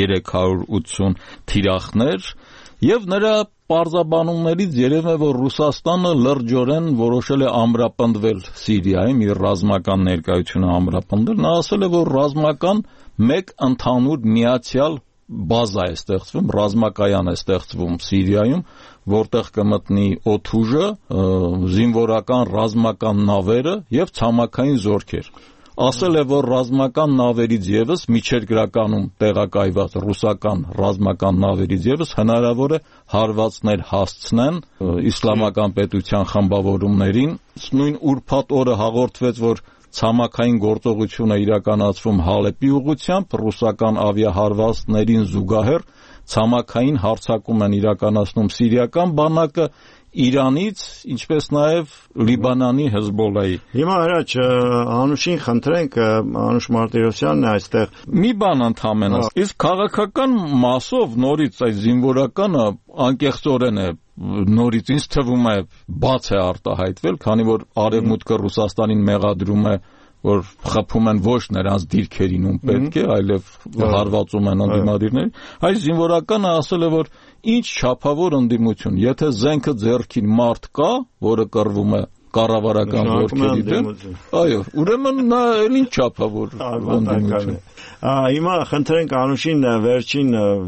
380 թիրախներ, եւ նրա պարզաբանումներից երևում է, որ Ռուսաստանը լրջորեն որոշել է ամրապնդվել Սիրիայում, իր ռազմական ներկայությունը ամրապնդել։ Նա ասել է, որ ռազմական մեկ ընդհանուր միացյալ բազա է ստեղծվում, ռազմակայան է ստեղծվում Սիրիայում, որտեղ կմտնի օդուժը, զինվորական ռազմական նավերը եւ ցամաքային զորքեր։ Ասել է, որ ռազմական նավերից եւս միջերկրականում տեղակայված ռուսական ռազմական նավերից եւս հնարավոր է հարվածներ հասցնեն իսլամական պետության խմբավորումներին։ Նույն ուրբաթ օրը հաղորդվեց, որ ցամաքային գործողություն է իրականացվում Հալեպի ուղղությամբ, ռուսական ավիահարվածներին զուգահեռ ցամաքային հարձակում են իրականացնում սիրիական բանակը Իրանից, ինչպես նաև Լիբանանի Հեզբոլլայի։ Հիմա հրաչ Անուշին խնդրենք, Անուշ Մարտիրոսյանն է այստեղ։ Մի բան ընդհանրապես, իսկ քաղաքական մասով նորից այս զինվորականը անկեղծորեն է նորից ինձ թվում է բաց է արտահայտվել, քանի որ Արևմուտքը Ռուսաստանին մեղադրում է, որ խփում են ոչ նրանց դիրքերին ում պետք է, այլև հարվածում են ընդդիմադիրներին։ Այս զինվորականը ասել է, որ ինչ չափավոր ընդդիմություն, եթե զենքը ձեռքին մարդ կա, որը կռվում է կառավարական զորքերի դեմ, այո, ուրեմն նա էլ ինչ չափավոր ընդդիմություն։ Հիմա խնդրենք Անուշին վերջին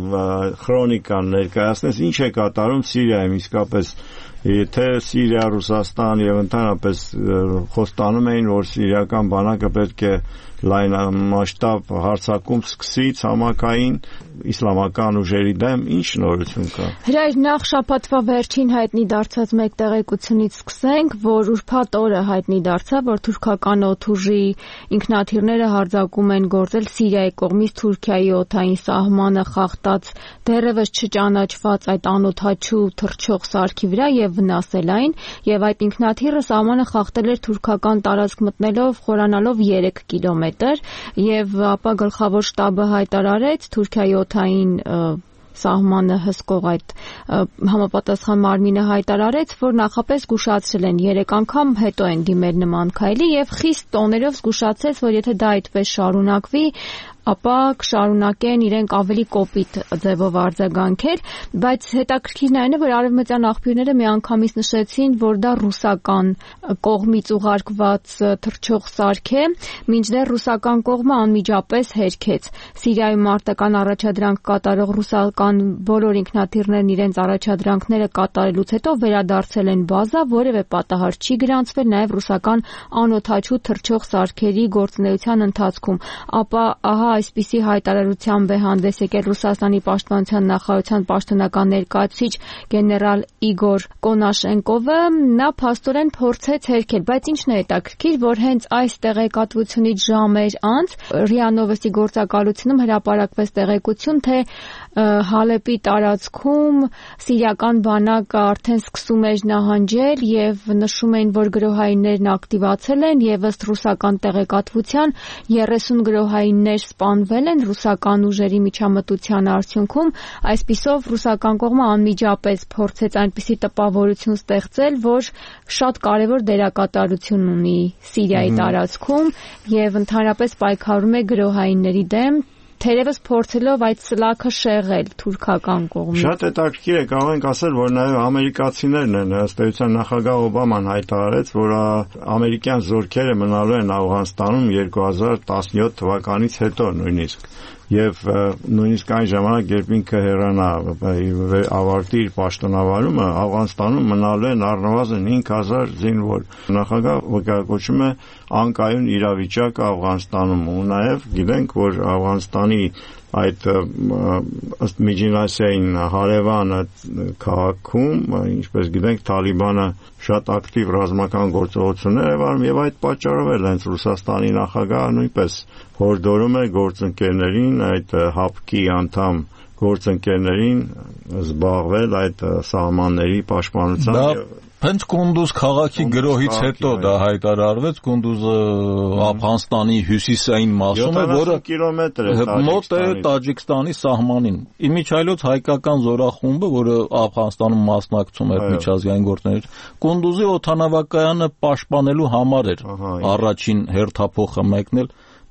քրոնիկան ներկայացնես, ինչ է կատարում Սիրիայում իսկապես, եթե Սիրիա, Ռուսաստան եւ ընդհանրապես խոստանում էին, որ սիրիական բանակը պետք է լայնամասշտաբ հարձակում սկսի ցամաքային իսլամական ուժերի դեմ, ինչ նորություն կա։ Հրայր, նախ շաբաթվա վերջին հայտնի դարձած մեկ տեղեկությունից սկսենք, որ ուրբաթ օրը հայտնի դարձավ, որ թուրքական օդուժի ինքնաթիռները հարձակում են գործել Սիրիայի կողմից Թուրքիայի օդային սահմանը խախտած դեռևս չճանաչված այդ անօդաչու թռչող սարքի վրա եւ վնասել այն, եւ այդ ինքնաթիռը սահմանը խախտել էր թուրքական տարածք մտնելով խորանալով 3 կիլոմետր, եւ ապա գլխավոր շտաբը հայտարարեց Թուրքիայի օդային սահմանը հսկող այդ համապատասխան մարմինը հայտարարեց, որ նախապես զգուշացրել են 3 անգամ հետո են դիմել նման քայլի եւ խիստ տոներով զգուշացրեց, որ եթե դա այդպես շարունակվի, ապա կշարունակեն իրենք ավելի կոպիտ ձևով արձագանքել, բայց հետաքրքիրն այն է, որ արևմտյան աղբյուրները միանգամից նշեցին, որ դա ռուսական կողմից ուղարկված թռչող սարք է, մինչդեռ ռուսական կողմը անմիջապես հերքեց։ Սիրիայում մարտական առաջադրանք կատարող ռուսական բոլոր ինքնաթիռներն իրենց առաջադրանքները կատարելուց հետո վերադարձել են բազա, որևէ պատահար չի գրանցվել նաև ռուսական անօդաչու թռչող սարքերի գործունեության ընթացքում, ապա ահա այսպիսի հայտարարությամբ է հանդես եկել Ռուսաստանի պաշտպանության նախարարության պաշտոնական ներկայացուցիչ գեներալ Իգոր Կոնաշենկովը, նա փաստորեն փորձեց հերքել, բայց ինչն է հետաքրքիր, որ հենց այս տեղեկատվությունից ժամեր անց ՌԻԱ Նովոստի գործակալությունում հրապարակվեց տեղեկություն, թե Հալեպի տարածքում սիրիական բանակը արդեն սկսում էր նահանջել եւ նշում էին, որ գրոհայիններն ակտիվացել են եւ ըստ ռուսական տեղեկատվության 30 գրոհայիններ սպանվել են ռուսական ուժերի միջամտության արդյունքում, այսպիսով ռուսական կողմը անմիջապես փորձեց այնպիսի տպավորություն ստեղծել, որ շատ կարևոր դերակատարություն ունի Սիրիայի տարածքում եւ ընդհանրապես պայքարում է գրոհայինների դեմ, թերևս փորձելով այդ սլաքը շեղել թուրքական կողմից։ Շատ հետաքրքիր է, կարող ենք ասել, որ նաև ամերիկացիներն են, ըստ էության նախագահ Օբաման հայտարարեց, որ ամերիկյան զորքերը մնալու են Աֆղանստանում 2017 թվականից հետո նույնիսկ եւ նույնիսկ այն ժամանակ, երբ ինքը հեռանա ավարտի իր պաշտոնավարումը, Աֆղանստանում մնալու են առնվազն 5000 զինվոր։ Նախագահ վկայակոչում է անկայուն իրավիճակը Աֆղանստանում ու նաեւ գիտենք, որ Աֆղանստանի այդ ըստ Միջինասիային հարևանը քաղաքում, ինչպես գիտենք, Թալիբանը շատ ակտիվ ռազմական գործողություններ է վարում եւ այդ պատճառով էլ հենց Ռուսաստանի նախագահը նույնպես հորդորում է գործընկերներին, այդ ՀԱՊԿ-ի անդամ գործընկերներին զբաղվել այդ սահմանների պաշտպանությամբ։ Հենց Կունդուզ քաղաքի գրոհից հետո դա հայտարարվեց, Կունդուզը Աֆղանստանի հյուսիսային մասում է, որը կիլոմետր է մոտ է Տաջիկստանի սահմանին։ Իմիջայլոց հայկական զորախումբը, որը Աֆղանստանում մասնակցում է միջազգային գործերին, Կունդուզի օդանավակայանը պաշտպանելու համար էր առաջին հերթափոխը մեկնել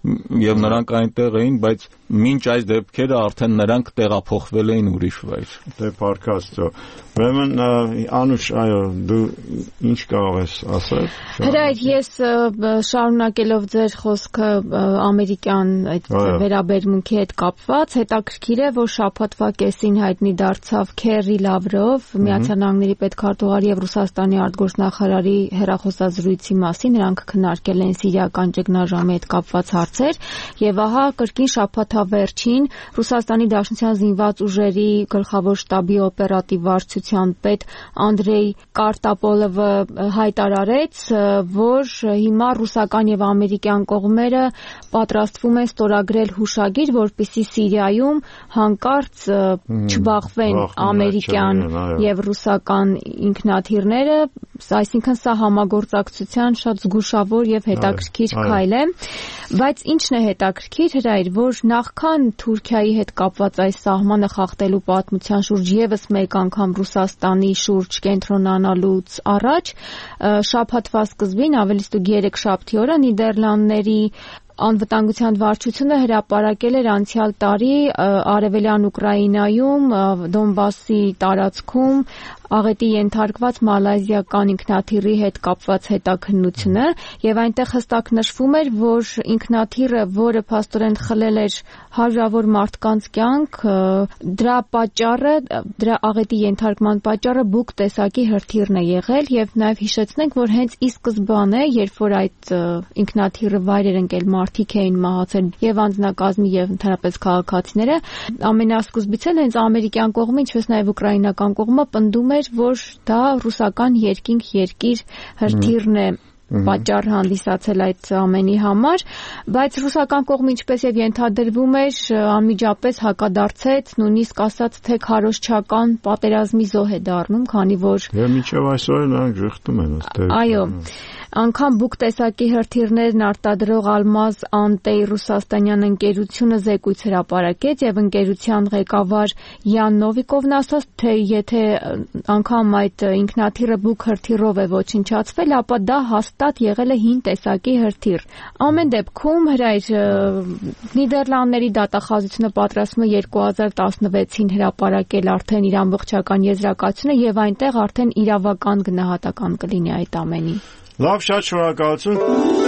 եւ նրանք այնտեղ էին, բայց մինչ այս դեպքերը արդեն նրանք տեղափոխվել էին ուրիշ վայր։ Դե փառքաստո։ Ուրեմն Անուշ, այո, դու ինչ կարող ես ասել։ Հրայր, ես շարունակելով ձեր խոսքը ամերիկյան այդ վերաբերմունքի հետ կապված, հետաքրքիր է, որ շաբաթվա կեսին հայտնի դարձավ Քերի Լավրով, Միացյալ Նահանգների պետքարտուղար եւ Ռուսաստանի արտգործնախարարի հեռախոսազրույցի մասին, նրանք քննարկել են սիրիական ճգնաժամի հետ կապված հարցեր, եւ ահա կրկին շաբաթավերջին Ռուսաստանի Դաշնության զինված ուժերի գլխավոր շտաբի օպերատիվ վարչության պետ Անդրեյ Կարտապոլովը հայտարարեց, որ հիմա ռուսական եւ ամերիկյան կողմերը պատրաստվում են ստորագրել հուշագիր, որպեսզի Սիրիայում հանկարծ չբախվեն ամերիկյան եւ ռուսական ինքնաթիռները, այսինքն սա համագործակցության շատ զգուշավոր եւ հետաքրքիր քայլ է, բայց ինչն է հետաքրքիր, Հրայր, որ նախքան Թուրքիայի հետ կապված այս սահմանը խախտելու պատմության շուրջ եւս մեկ անգամ Ռուսաստանի շուրջ կենտրոնանալուց առաջ, շաբաթվա սկզբին, ավելիստուկ 3-շաբթի օրը Նիդերլանդների անվտանգության վարչությունը հրապարակել էր անցյալ տարի արևելյան Ուկրաինայում, Դոնբասի տարածքում աղետի ենթարկված մալազիական ինքնաթիռի հետ կապված հետաքննությունը եւ այնտեղ հստակ նշվում էր, որ ինքնաթիռը, որը փաստորեն խլել էր հարյուրավոր մարդկանց կյանք, դրա պատճառը, դրա աղետի ենթարկման պատճառը բուկ տեսակի հրթիռն է եղել եւ նաեւ հիշեցնենք, որ հենց ի սկզբանե, երբ որ այդ ինքնաթիռը վայր էր ընկել, մարդիկ էին մահացել եւ անձնակազմի եւ ընդհանրապես քաղաքացիները, ամենասկզբից էլ հենց ամերիկյան կողմը, ինչպես նաեւ ուկրաինական կողմը պնդում էր, որ դա ռուսական երկինք երկիր հրթիռն է պատճառ հանդիսացել այդ ամենի համար, բայց ռուսական կողմը ինչպես եւ ենթադրվում էր, անմիջապես հակադարձեց, նույնիսկ ասաց, թե քարոզչական պատերազմի զոհ է դառնում, քանի որ եւ մինչեւ այսօր նրանք ժխտում են ըստ էության։ Այո, անգամ բուկ տեսակի հրթիռներն արտադրող Ալմազ Անտեյ ռուսաստանյան ընկերությունը զեկույց հրապարակեց եւ ընկերության ղեկավար Յան Նովիկովն ասաց, թե եթե անգամ այդ ինքնաթիռը բուկ հրթիռով է ոչնչացվել, ապա դա հաստատ եղել է հին տեսակի հրթիռ։ Ամեն դեպքում, Հրայր, Նիդերլանդների դատախազությունը պատրաստվում է 2016-ին հրապարակել արդեն իր ամբողջական եզրակացությունը եւ այնտեղ արդեն իրավական գնահատական կլինի այդ ամենի։ Լավ, շատ շնորհակալություն։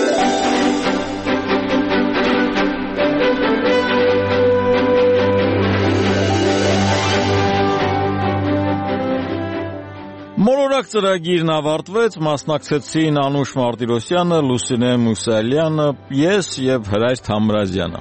Մոլորակ ծրագիրն ավարտվեց, մասնակցեցին Անուշ Մարտիրոսյանը, Լուսինե Մուսալյանը, ես եւ Հրայր Թամրազյանը։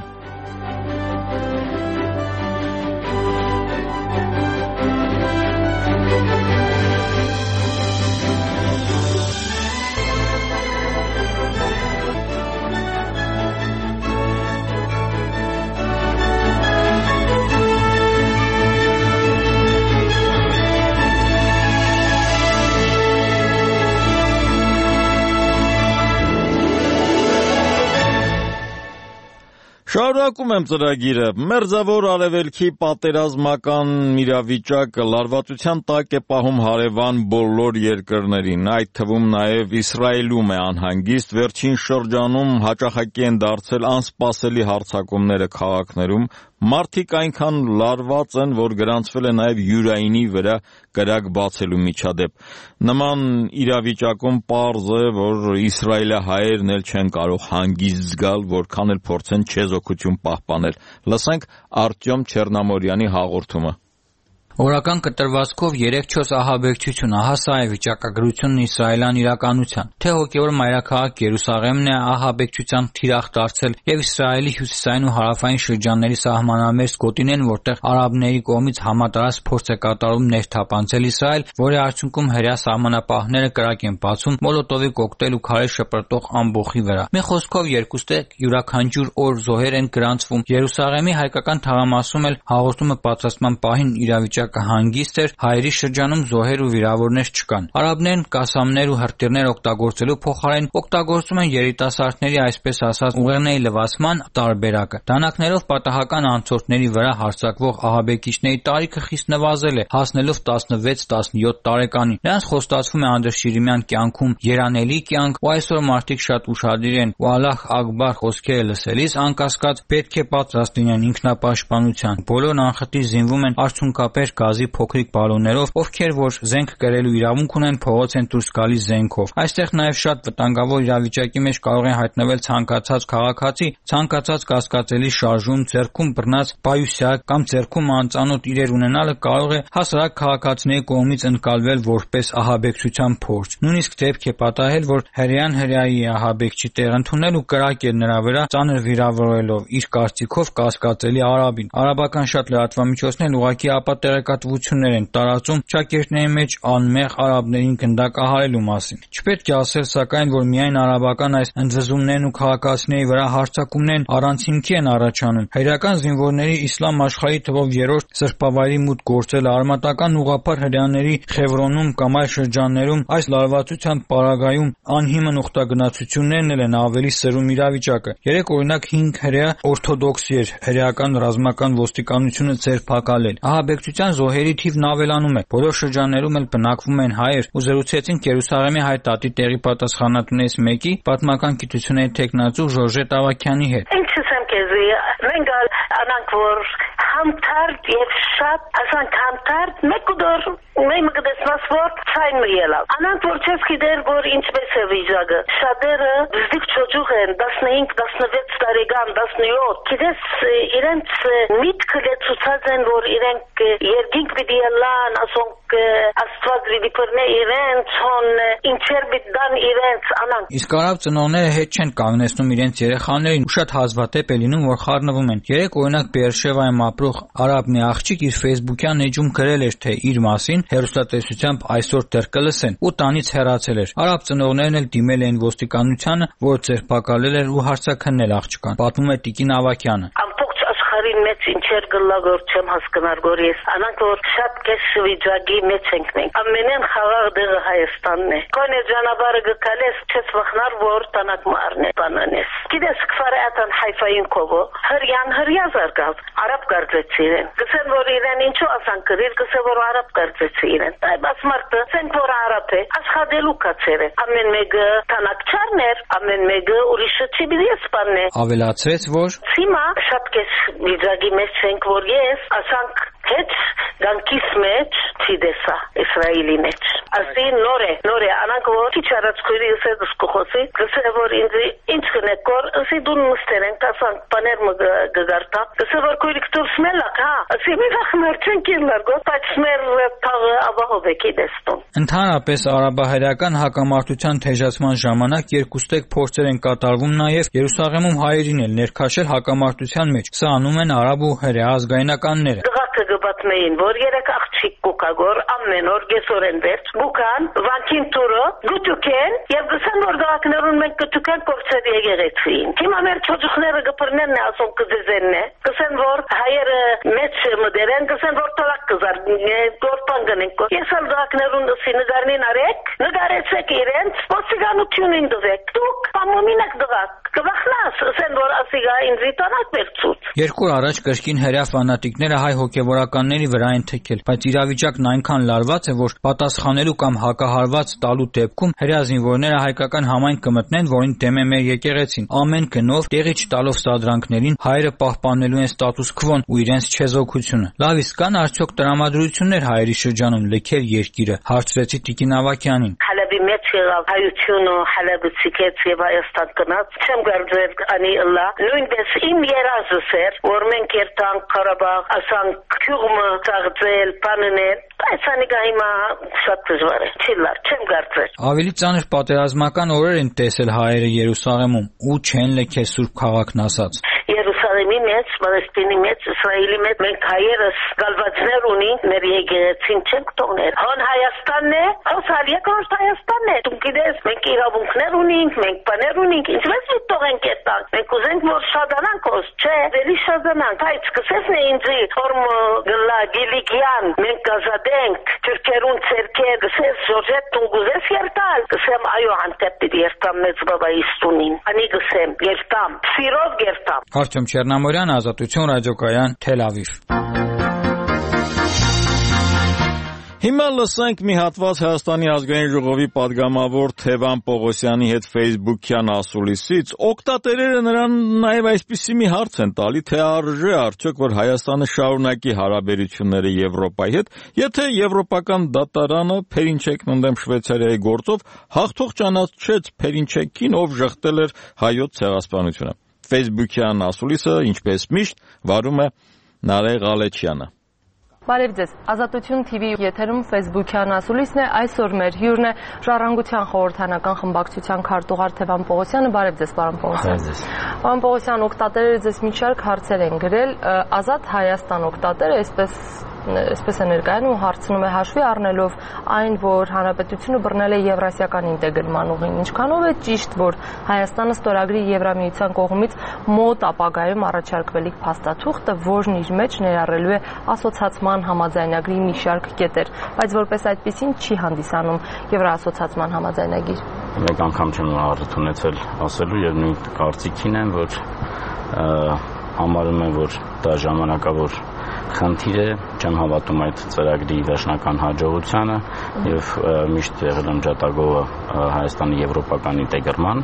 Շարունակում եմ ծրագիրը։ Մերձավոր Արևելքի պատերազմական իրավիճակը լարվածության տակ է պահում հարևան բոլոր երկրներին, այդ թվում նաև Իսրայելում է անհանգիստ։ Վերջին շրջանում հաճախակի են դարձել անսպասելի հարձակումները քաղաքներում։ Մարդիկ այնքան լարված են, որ գրանցվել է նաև յուրայինի վրա կրակ բացելու միջադեպ։ Նման իրավիճակում պարզ է, որ իսրայելահայերն էլ չեն կարող հանգիստ զգալ, որքան էլ փորձեն չեզոքություն պահպանել։ Լսենք Արտյոմ Չեռնամորյանի հաղորդումը։ Օրական կտրվածքով 3-4 ահաբեկչություն, ահա սա է վիճակագրությունն իսրայելյան իրականության։ Թե հոգևոր մայրաքաղաք Երուսաղեմն է ահաբեկչության թիրախ դարձել եւ Իսրայելի հյուսիսային ու հարավային շրջանների սահմանամերձ գոտին են, որտեղ արաբների կողմից համատարած փորձ է կատարում ներթափանցել Իսրայել, որի արդյունքում հրեա սահմանապահները կրակ են բացում մոլոտովի կոկտեյլ ու քարեր շպրտող ամբոխի վրա։ Մի խոսքով երկուստեք յուրաքանչյուր օր զոհեր են գրանցվում։ Երուսաղեմի հայկական թաղամասում էլ հաղորդումը պատրաստման պահին իրավիճակը հանգիստ էր, հայերի շրջանում զոհեր ու վիրավորներ չկան։ Արաբներն կասամներ ու հրտիռներ օգտագործելու փոխարեն օգտագործում են երիտասարդների, այսպես ասած, ուղեղների լվացման տարբերակը։ Դանակներով պատահական անցորդների վրա հարձակվող ահաբեկիչների տարիքը խիստ նվազել է, հասնելով 16-17 տարեկանին։ Նրանց խոստացվում է անդրշիրիմյան կյանքում երանելի կյանք, ու այսօր մարդիկ շատ ուշադիր են ու Ալլահ Ակբար խոսքերը լսելիս անկասկած պետք է պատրաստ լինեն ինքնապաշտպանության։ Բոլորն անխտիր զինվում են արդյունքաբեր գազի փոքրիկ բալոններով, ովքեր որ զենք կրելու իրավունք ունեն, փողոց են դուրս գալիս զենքով։ Այստեղ նաև շատ վտանգավոր իրավիճակի մեջ կարող են հայտնվել ցանկացած քաղաքացի, ցանկացած կասկածելի շարժում, ձեռքում բռնած պայուսյակ կամ ձեռքում անծանոթ իրեր ունենալը կարող է հասարակ քաղաքացիների կողմից ընկալվել որպես ահաբեկչության փորձ։ Նույնիսկ դեպք է պատահել, որ հրեան հրեայի ահաբեկչի տեղ ընդունել ու կրակել նրա վրա, ծանր վիրավորելով իր կարծիքով կասկածելի արաբին։ Արաբական շատ լրատվամիջոցներ ուղղակի ապատեղեկատվություններ են տարածում ճակերտների մեջ անմեղ արաբներին գնդակահարելու մասին։ Չպետք է ասել սակայն, որ միայն արաբական այս ընդվզումներն ու քաղաքացիների վրա հարձակումներն առանցինքի են առաջանում։ Հայրական զինվորների իսլամ աշխարհի թվով երրորդ սրբավայրի մուտք գործելը, արմատական ուղղափառ հրեաների Խևրոնում կամ այլ շրջաններում այս լարվածության պարագայում անհիմն ուխտագնացություններն են ավելի սրում իրավիճակը։ Երեք օրինակ 5 հրեա օրթոդոքսի էր հրեական ռազմական ոստիկանությունը ձերբակալել։ Ահաբեկչության զոհերի թիվն ավելանում է։ Բոլոր շրջաններում էլ բնակվում են հայեր, ու զրուցեցինք Երուսաղեմի հայ տատի տեղի պատասխանատուներից մեկի, պատմական գիտությունների տեխնացու Ժորժետ Ավագյանի հետ։ Մենք անանք որ համթարդ եւ շատ ասանք համթարդ մեկ դոր մենք գտեսնաս որ ցայն միելավ անանք որ չես գիտեր որ ինչպես է վիճակը շատերը դժդիկ չոջուղ են 15-16 տարեկան 17 գիտես իրենց միտքը լեցուցած են որ իրենք երկինք պիտի լան ասոնք աստված պիտի բռնե իրենց հոն ինչեր պիտի դան իրենց անանք իսկ արաբ ծնողները հետ չեն կանգնեցնում իրենց երեխաներին ու շատ հազվադեպ է լինում որ խառնվում են։ Երեք օրինակ Բերշևայում ապրող արաբ մի աղջիկ իր Facebook-յան էջում գրել էր թե իր մասին հեռուստատեսությամբ այսօր դեռ կլսեն ու տանից հեռացել էր։ Արաբ ծնողներն էլ դիմել էին ոստիկանությանը, որ ձերբակալել էր ու հարցաքննել աղջկան։ Պատմում է Տիկին Ավագյանը։ Աշխարհին մեջ ինչեր գլագոր չեմ հասկնար որ ես անանք որ շատ կես վիճակի մեջ ենք մենք ամենեն խաղաղ դեղը Հայաստանն է կոնե ճանապարհը գկալես չես վախնար որ տանակ մարնե բանանես գիտես քֆարը ատան Հայֆային կովո հրյա զարգավ արաբ կարծեցի իրեն գսեն որ իրեն ինչու ասան կրիր գսե որ արաբ կարծեցի իրեն այ բաս մարդը ցենք որ արաբ է աշխատելու կացեր է ամեն մեկը տանակ չարներ ամեն մեկը ուրիշը չի բիդի սպաննե ավելացրեց որ հիմա շատ կես վիճակի մեջ ենք որ ես ասանք հետ գանքիս մեջ չիդեսա Իսրայելի մեջ ասի նոր է անանք որ քիչ առաջ քույրի ասե դսկոխոսի գսե որ ինչ կնեկոր ասի դու նստերեն ասանք բաներ մգարտա գսե որ քույրի կտուր սմելակ հա ասի մի վախմեր չեն կիրլար գոտ սմեր թաղը աբահովեկի դեստում Ընդհանրապես արաբահայերական հակամարտության թեժացման ժամանակ երկուստեք փորձեր են կատարվում նաև Երուսաղեմում հայերին էլ ներքաշել հակամարտության մեջ։ Սա անում են արաբ ու հրեա ազգայնականները։ Գբատմեին որ երեք աղջիկ կուկագոր ամեն օր գեսորեն վերջ գուկան վանքին տուրը գուտուկեն եւ գսան որ գակներուն մենք գուտուկեն կորցեր եկեղեցին հիմա մեր ծոջուխները գբրնեն ասոն կդեզենն գսան որ հայերը մեծ մդերեն գսան որ տալակ կզար գործան գնենք։ Ես ալ դակներուն դասի նգարնին արեք, նգարեցեք իրենց, ոստիկանությունին դվեք։ Դուք ամոմին եք դղակ, կվախնաս, ասեն որ ասիգա ինձի տանակ վերցուց։ Երկու առաջ կրկին հրյա ֆանատիկները հայ հոգևորականների վրա են թեքել, բայց իրավիճակն այնքան լարված է, որ պատասխանելու կամ հակահարված տալու դեպքում հրյա զինվորները հայկական համայնք կմտնեն, որին դեմ է մեր եկեղեցին։ Ամեն գնով տեղի չտալով սադրանքներին հայերը պահպանելու են ստատուս քվոն ու իրենց չեզոքությունը։ Լավ իսկ կան արդյոք տրամադրություններ հայերի շրջանում լքել երկիրը, հարցրեցի Տիկին Ավագյանին։ Հալեբի մեջ եղավ հայությունը, Հալեբիցիկեց եւ Հայաստան գնաց, չեմ գարձել անի ըլլա, նույնպես իմ երազս էր, որ մենք երտանք Ղարաբաղ, ասանք քյուղմը ծաղծել, պաննել, բայց անիկա հիմա շատ դժվար է, չիլար, չեմ գարձել։ Ավելի ծանր պատերազմական օրեր են տեսել հայերը Երուսաղեմում ու չեն լքել Սուրբ քաղաքն ասաց։ Երուսաղեմի մեջ, Պալեստինի մեջ, Իսրայելի մեջ մենք հայերս գալվածներ ունենք, մեր եկեղեցին չենք թողնել։ Հոն Հայաստանն է, հոսալ երկրորդ Հայաստանն է։ Դու գիտես, մենք իրավունքներ ունենք, մենք բաներ ունենք, ինչպես մի թողենք այդտեղ։ Մենք ուզենք որ շադանանք, չէ, դերի շադանանք։ Բայց սկսեսն է ինձի ֆորմ գլա Գիլիգյան, մենք գազադենք, թուրքերուն ցերկեր, գսես Ժորժետ Տունգուզես երտալ, գսեմ այո հանդեպ պիտի երտամ մեծ բաբայիստունին։ Անի գսեմ, երտամ, սիրով երտամ։ Արտյոմ Չեռնամորյան, Ազատություն ռադիոկայան, Թել Ավիվ։ Հիմա լսենք մի հատված Հայաստանի ազգային ժողովի падգամավոր Թևան Պողոսյանի հետ Facebook-յան ասուլիսից։ Օգտատերերը նրան նաև այսպիսի մի հարց են տալի, թե արժե արդյոք որ Հայաստանը շարունակի հարաբերությունները Եվրոպայի հետ, եթե եվրոպական դատարանը Փերինչեկն ընդդեմ Շվեյցարիայի գործով հաղթող ճանաչեց Փերինչեկին, ով ժխտել էր հայոց ցեղասպանությունը։ Facebook-յան ասուլիսը, ինչպես միշտ, վարում է Նարեկ Ղալեչյանը։ Բարև ձեզ, Ազատություն TV եթերում Facebook-յան ասուլիսն է, այսօր մեր հյուրն է Ժառանգության խորհրդանական խմբակցության քարտուղար Թևան Պողոսյանը, բարև ձեզ, պարոն Պողոսյան։ Պարոն Պողոսյան, օգտատերերը ձեզ մի շարք հարցեր են գրել, Ազատ Հայաստան օգտատերը այսպես է ներկայանում ու հարցնում է հաշվի առնելով այն, որ հանրապետությունը բռնել է եվրասիական ինտեգրման ուղին, ինչքանով է ճիշտ, որ Հայաստանը ստորագրի Եվրամիության կողմից մոտ ապագայում առաջարկվելիք փաստաթուղթը, որն իր մեջ ներառելու է ասոցացման համաձայնագրի մի շարք կետեր, բայց որպես այդպեսին չի հանդիսանում Եվրոասոցացման համաձայնագիր։ Մեկ անգամ չեմ առիթ ունեցել ասելու եւ նույն կարծիքին եմ, որ համարում եմ, որ դա ժամանակավոր խնդիր է, չեմ հավատում այդ ծրագրի վերջնական հաջողությանը եւ միշտ եղել եմ ջատագովը Հայաստանի եվրոպական ինտեգրման,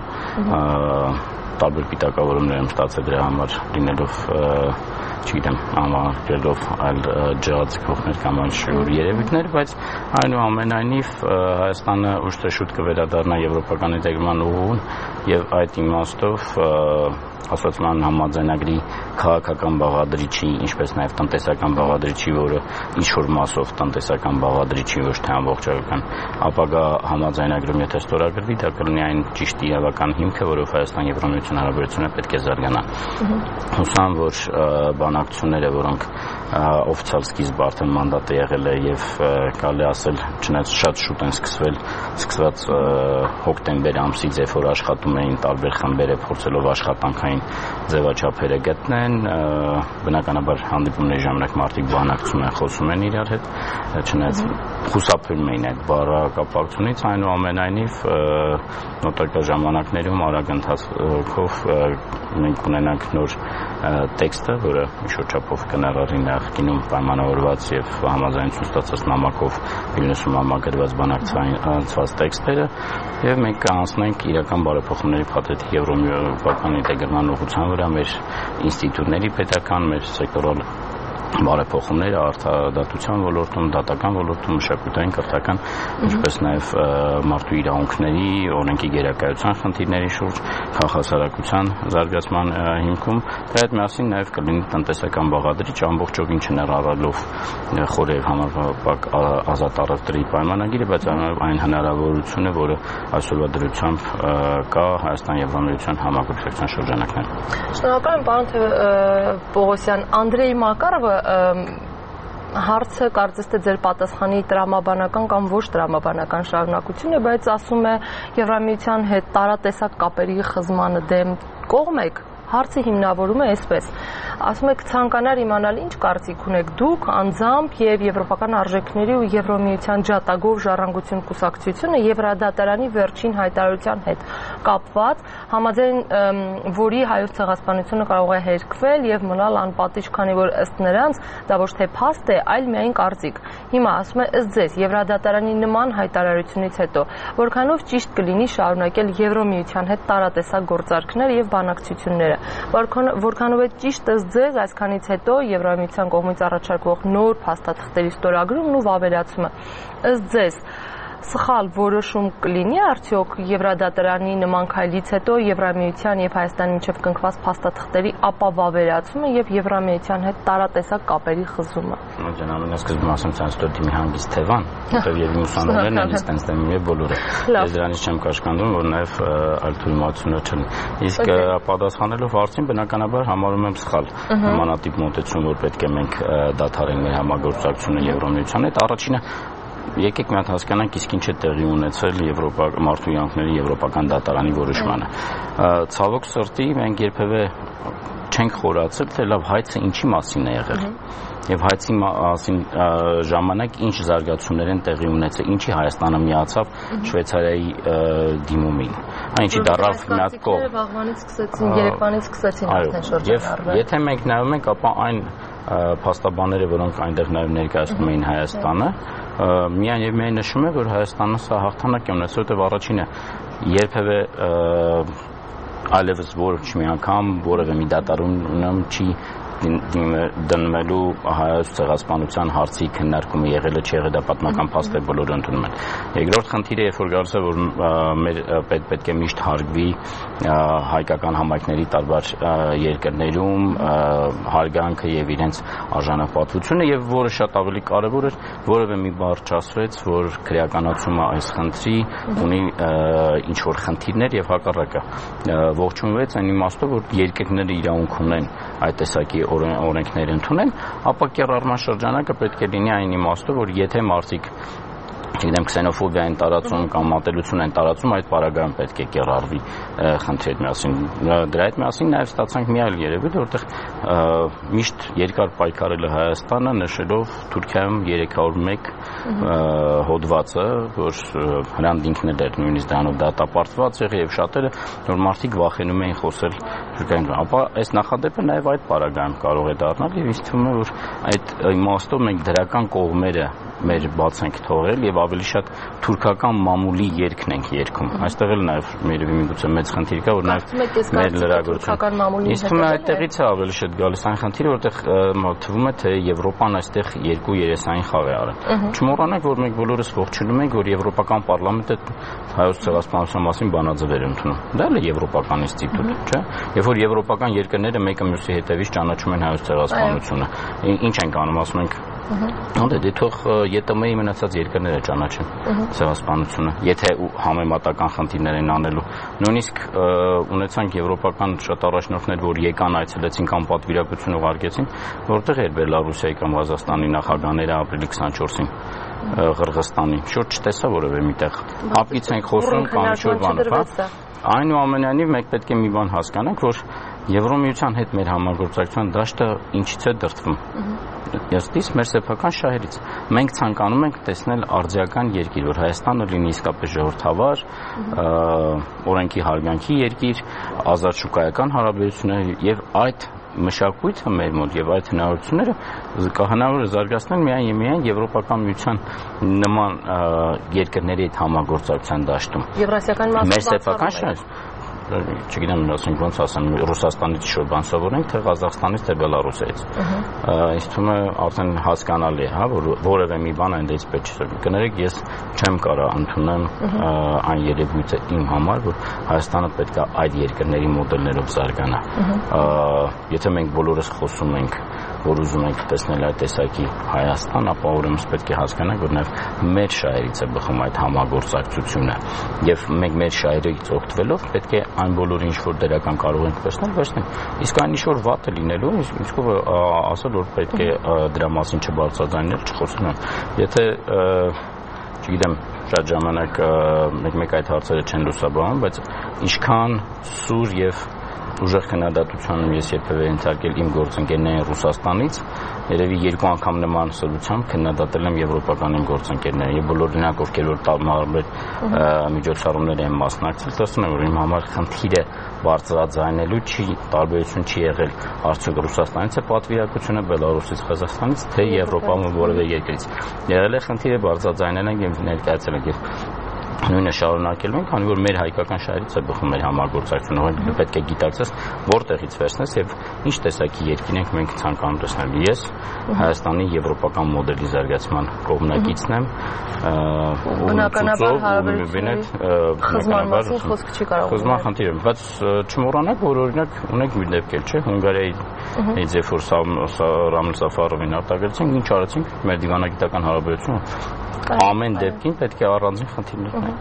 տարբեր պիտակավորումներ եմ ստացել դրա համար լինելով չգիտեմ, համարելով այլ ջրածքողներ կամ այլ շուր երևույթներ, բայց այնուամենայնիվ Հայաստանը ուշ թե շուտ կվերադառնա եվրոպական ինտեգրման ուղուն եւ այդ իմաստով ասոցիացիան համաձայնագրի քաղաքական բաղադրիչի, ինչպես նաև տնտեսական բաղադրիչի, որը ինչ-որ մասով տնտեսական բաղադրիչի ոչ թե ամբողջական, ապագա համաձայնագրում եթե ստորագրվի, դա կլինի այն ճիշտ իրավական հիմքը, որով Հայաստան Եվրամիության հարաբերությունները պետք է զարգանան։ Հուսամ, որ բանակցությունները, որոնք օֆիցիալ սկիզբ արդեն մանդատը եղել է եւ կարելի ասել, չնայած շատ շուտ են սկսված հոկտեմբեր ամսից, երբ որ աշխատում էին տարբեր խմբերը փորձելով աշխատանքային ձևաչափերը գտնեն, բնականաբար հանդիպումների ժամանակ մարդիկ բանակցում են, խոսում են իրար հետ, չնայած խուսափում էին այդ բառակապակցությունից, այնուամենայնիվ նոտարկա ժամանակներում արագ ընթացքով մենք ունենանք նոր տեքստը, որը ինչ-որ չափով կներառի նախկինում պայմանավորված եւ համաձայնություն ստացած նամակով Վիլնյուսում համակերպված բանակցված տեքստերը եւ մենք կանցնենք իրական բարեփոխումների փաթեթի եվրոպական ինտեգրման ուղղության վրա մեր ինստիտուտների պետական, մեր սեկտորալ բարեփոխումները արտադատության ոլորտում, դատական ոլորտում, մշակութային, կրթական, ինչպես նաև մարդու իրավունքների, օրենքի գերակայության խնդիրների շուրջ, քաղաքասարակության զարգացման հիմքում, դա հետ միասին նաև կլինի տնտեսական բաղադրիչ, ամբողջովին չներառելով խորհրդի համապարփակ ազատ առևտրի պայմանագիրը, բայց այն հնարավորությունը, որը այսօրվա դրությամբ կա Հայաստան-Եվրամիության համագործակցության շրջանակներում։ Շնորհակալ եմ, պարոն Պողոսյան, Անդրեյ Մակարովը հարցը կարծես թե ձեր պատասխանի տրամաբանական կամ ոչ տրամաբանական շարունակություն է, բայց ասում է Եվրամիության հետ տարատեսակ կապերի խզմանը դեմ կողմ եք հարցը հիմնավորում է այսպես. ասում եք ցանկանար իմանալ ինչ կարծիք ունեք դուք անձամբ եւ եվրոպական արժեքների ու Եվրոմիության ջատագով ժառանգություն կուսակցությունը Եվրադատարանի վերջին հայտարարության հետ կապված, համաձայն որի հայոց ցեղասպանությունը կարող է հերքվել եւ մնալ անպատիժ, քանի որ ըստ նրանց դա ոչ թե փաստ է, այլ միայն կարծիք։ Հիմա ասում է ըստ ձեզ Եվրադատարանի նման հայտարարությունից հետո որքանով ճիշտ կլինի շարունակել Եվրոմիության հետ տարատեսակ գործարքները եւ բանակցությունները, որքանով է ճիշտ ըստ ձեզ այսքանից հետո Եվրոմիության կողմից առաջարկվող նոր փաստաթղթերի ստորագրումն ու վավերացումը, ըստ ձեզ սխալ որոշում կլինի արդյոք Եվրադատարանի նման քայլից հետո Եվրամիության եւ Հայաստանի միջև կնքված փաստաթղթերի ապավավերացումը եւ Եվրամիության հետ տարատեսակ կապերի խզումը։ Ջանամին սկզբում ասեմ ցանցտոր դիմի հանգիստ թևան, որտեղ եւ ուսանողներն են ինստանս դեմի եւ բոլորը։ Ես դրանից չեմ կաշկանդում, որ նաեւ այլ թույլտվությունը չունի։ Իսկ պատասխանելով հարցին բնականաբար համարում եմ սխալ նմանատիպ մոտեցում, որ պետք է մենք դադարենք մեր համագործակցությունը Եվրամիության հետ։ Առաջինը եկեք մի հատ հասկանանք իսկ ինչ է տեղի ունեցել մարդու իրավունքների Եվրոպական դատարանի որոշմանը։ Ցավոք սրտի մենք երբևէ չենք խորացել, թե լավ հայցը ինչի մասին է եղել։ Եվ հայցի մասին ժամանակ ինչ զարգացումներ են տեղի ունեցել, ինչի Հայաստանը միացավ Շվեյցարիայի դիմումին։ Այնինչի դառավ մի հատ կողմ։ Վաղվանից սկսեցին, երեկվանից սկսեցին արդեն շրջանառվել։ Եթե մենք նայում ենք, ապա այն փաստաբանները, որոնք այնտեղ նաև ներկայացնում էին Հայաստանը, միայն եւ միայն նշում է, որ Հայաստանը սա հաղթանակ է ունեցել, որտեղ առաջինը երբևէ այլևս ոչ մի անգամ որևէ մի դատարանում չի դնվելու հայոց ցեղասպանության հարցի քննարկումը եղել է, չի եղել, դա պատմական փաստ է, բոլորը ընդունում են։ Երկրորդ խնդիրը, երբ որ գալիս է, որ մեր պետք է միշտ հարգվի հայկական համայնքների տարբեր երկրներում հարգանքը եւ իրենց արժանապատվությունը, եւ որը շատ ավելի կարեւոր էր, որևէ մի բառ չասվեց, որ քրեականացումը այս խնդրի ունի ինչ որ խնդիրներ եւ հակառակը ողջունվեց այն իմաստով, որ երկրները իրավունք ունեն այդ տեսակի օրենքներ ընդունեն, ապա կերառման շրջանակը պետք է լինի այն իմաստով, որ եթե մարդիկ չգիտեմ քսենոֆոբիա են տարածում կամ մատելություն են տարածում, այդ պարագայում պետք է կերառվի խնդրի հետ միասին։ Դրա հետ միասին նաև ստացանք մի այլ երևույթ, որտեղ միշտ երկար պայքարել է Հայաստանը, նշելով Թուրքիայում 301 հոդվածը, որ հրանտ ինքն էր նույնիսկ դրանով դատապարտված եղել եւ շատերը, որ մարդիկ վախենում էին խոսել Թուրքիայում։ Ապա այս նախադեպը նաև այդ պարագայում կարող է դառնալ եւ ինձ թվում է, որ այդ իմաստով մենք դրական կողմերը մեր բաց ենք թողել եւ ավելի շատ թուրքական մամուլի երգն ենք երգում։ Այստեղ էլ նաեւ մերևի միգուցե մեծ խնդիր կա, որ նաեւ մեր լրագրությունը իսկ այդտեղից է ավելի շատ գալիս այն խնդիրը, որտեղ թվում է, թե Եվրոպան այստեղ երկու երեսային խաղ է արել։ Չմոռանանք, որ մենք բոլորս ողջունում ենք, որ Եվրոպական պարլամենտը հայոց ցեղասպանության մասին բանաձևեր ընդունում։ Դա էլ է եվրոպական ինստիտուտ, չէ՞։ Երբ որ եվրոպական երկրները մեկը մյուսի հետևից ճանաչում են հայոց ցեղասպանությունը, ինչ ենք անում, ասում ենք դե թող ԵՏՄ-ի մնացած երկրները ճանաչեն ցեղասպանությունը, եթե համեմատական խնդիրներ են անելու։ Նույնիսկ ունեցանք եվրոպական շատ առաջնորդներ, որ եկան, այցելեցին կամ պատվիրակություն ուղարկեցին, որտեղ էր Բելարուսիայի կամ Ղազախստանի նախագահները ապրիլի 24-ին Ղրղստանի։ Շուտ չտեսա որևէ միտեղ։ Հապկից ենք խոսում կամ ինչ-որ բան, հա։ Այնուամենայնիվ մենք պետք է մի բան հասկանանք, որ Եվրոմիության հետ մեր համագործակցության դաշտը ինչից է դրդվում։ Ըստիս մեր սեփական շահերից։ Մենք ցանկանում ենք տեսնել արձիական երկիր, որ Հայաստանը լինի իսկապես ժողովրդավար, օրենքի հարգանքի երկիր, ազատ շուկայական հարաբերություններ եւ այդ մշակույթը մեր մոտ եւ այդ հնարավորությունները հնարավոր է զարգացնել միայն Եվրոպական միության նման երկրների հետ համագործակցության դաշտում։ Եվրասիական մեր սեփական շահ չգիտեմ ասենք ոնց ասեմ Ռուսաստանից ինչ-որ բան սովորենք, թե Ղազախստանից, թե Բելարուսիայից։ Ինձ թվում է արդեն հասկանալի է, հա, որ որևէ մի բան այնտեղից պետք չէ։ Կներեք, ես չեմ կարող ընդունեմ այն երևույթը իմ համար, որ Հայաստանը պետք է այդ երկրների մոդելներով զարգանա։ Եթե մենք բոլորս խոսում ենք, որ ուզում ենք տեսնել այդ տեսակի Հայաստան, ապա ուրեմն պետք է հասկանանք, որ նաև մեր շահերից է բխում այդ համագործակցությունը, եւ մենք մեր շահերից օգտվելով պետք է այն բոլորը ինչ որ դերական կարող ենք վերցնել։ Իսկ այն ինչ որ վատ է լինելու, ինչքով ասել, որ պետք է դրա մասին չբարձրաձայնել, չխոսել։ Եթե չգիտեմ, շատ ժամանակ մեկ այդ հարցերը չեն լուսաբանում, բայց ինչքան սուր եւ ուժեղ քննադատության ես երբևէ ենթարկել իմ գործընկերներին Ռուսաստանից, երևի 2 անգամ նման սրությամբ քննադատել եմ եվրոպական իմ գործընկերներին եւ բոլոր նրանք, ովքեր որ տարբեր միջոցառումներ են մասնակցել, ասում եմ, որ իմ համար խնդիրը բարձրաձայնելու տարբերություն չի եղել արդյոք Ռուսաստանից է պատվիրակությունը, Բելարուսից, Ղազախստանից, թե Եվրոպայում որևէ երկրից։ Եղել է խնդիրը բարձրաձայնել ենք եւ ներկայացել ենք նույնը շարունակելու ենք, քանի որ մեր հայկական շահերից է բխում մեր համագործակցությունը, որ պետք է գիտակցես որտեղից վերցնես եւ ինչ տեսակի երկին ենք մենք ցանկանում տեսնել։ Ես Հայաստանի եվրոպական մոդելի զարգացման կողմնակիցն եմ, բնականաբար հարաբերությունների խզման խոսք չի կարող։ Խզման խնդիրը, բայց չմոռանաք, որ օրինակ ունենք մի դեպք էլ, չէ՞, Հունգարիայի երբ որ Ռամիլ Սաֆարովին արտագրեցինք, ինչ արեցինք, մեր դիվանագիտական հարաբերությունը ամեն դեպքին պետք է առանձին խնդիրներ ունենա։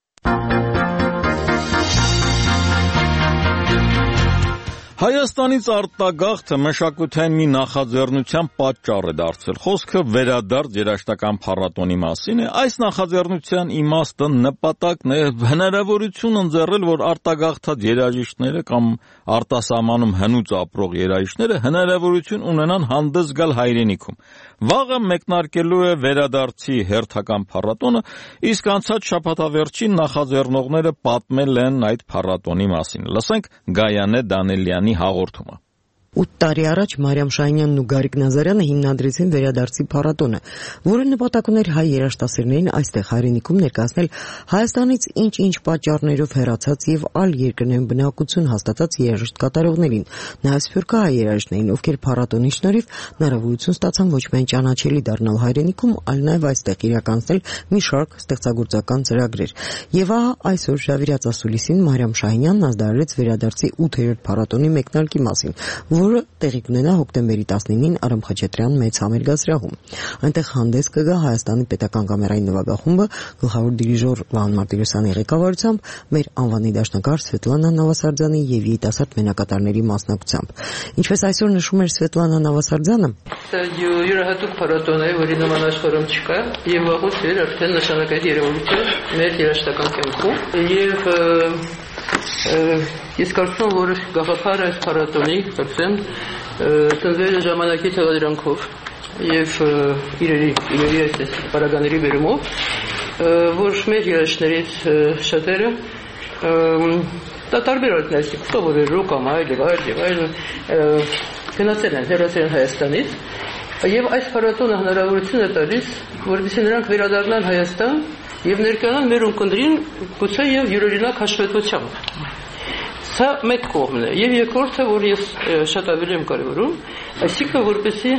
Հայաստանից արտագաղթը մշակութային մի նախաձեռնության պատճառ է դարձել։ Խոսքը վերադարձ երաժշտական փառատոնի մասին է։ Այս նախաձեռնության իմաստը նպատակն է հնարավորություն ընձեռել, որ արտագաղթած երաժիշտները կամ արտասահմանում հնուց ապրող երաժիշտները հնարավորություն ունենան հանդես գալ հայրենիքում։ Վաղը մեկնարկելու է վերադարձի հերթական փառատոնը, իսկ անցած շաբաթավերջին նախաձեռնողները պատմել են այդ փառատոնի մասին։ Լսենք Գայանե Դանելյանի հաղորդումը։ 8 տարի առաջ Մարիամ Շահինյանն ու Գարիկ Նազարյանը հիմնադրեցին վերադարձի փառատոնը, որը նպատակ ուներ հայ երաժշտասերներին այստեղ հայրենիքում ներկայացնել Հայաստանից ինչ-ինչ պատճառներով հեռացած եւ այլ երկրներում բնակություն հաստատած երաժիշտ կատարողներին, նաեւ սփյուռքահայ երաժիշտներին, ովքեր փառատոնի շնորհիվ հնարավորություն ստացան ոչ միայն ճանաչելի դառնալ հայրենիքում, այլ նաեւ այստեղ իրականացնել մի շարք ստեղծագործական ծրագրեր։ Եվ ահա այսօր Ժավիրյաց ասուլիսին Մարիամ Շահինյանն ազդարարեց վերադարձի 8-րդ փառատոնի մեկնարկի մասին, որը տեղի կունենա հոկտեմբերի 19-ին Արամ Խաչատրյան մեծ համերգասրահում։ Այնտեղ հանդես կգա Հայաստանի պետական կամերային նվագախումբը գլխավոր դիրիժոր Վահան Մարտիրոսյանի ղեկավարությամբ, մեր անվանի դաշնակահար Սվետլանա Նավասարդյանի եւ երիտասարդ մենակատարների մասնակցությամբ։ Ինչպես այսօր նշում էր Սվետլանա Նավասարդյանը, յուրահատուկ փառատոն է, որի նման աշխարհում չկա, եւ վաղուց էր արդեն նշանակալի երևույթ մեր երաժշտական կյանքում եւ ես կարծում եմ, որ գաղափարը այս փառատոնի տնվել է ժամանակի թվադրանքով եւ իրերի այս պարագաների բերումով, որ մեր երաժիշտներից շատերը տարբեր օրենքներ, սովորելու կամ այլ գնացել են Հայաստանից եւ այս փառատոնը հնարավորություն է տալիս, որպեսզի նրանք վերադառնան Հայաստան եւ ներկայանան մեր ունկնդրին գուցե եւ յուրօրինակ հաշվետվությամբ։ Սա մեկ կողմն է եւ երկրորդը, որ ես շատ ավելի եմ կարևորում, այսինքն որպեսզի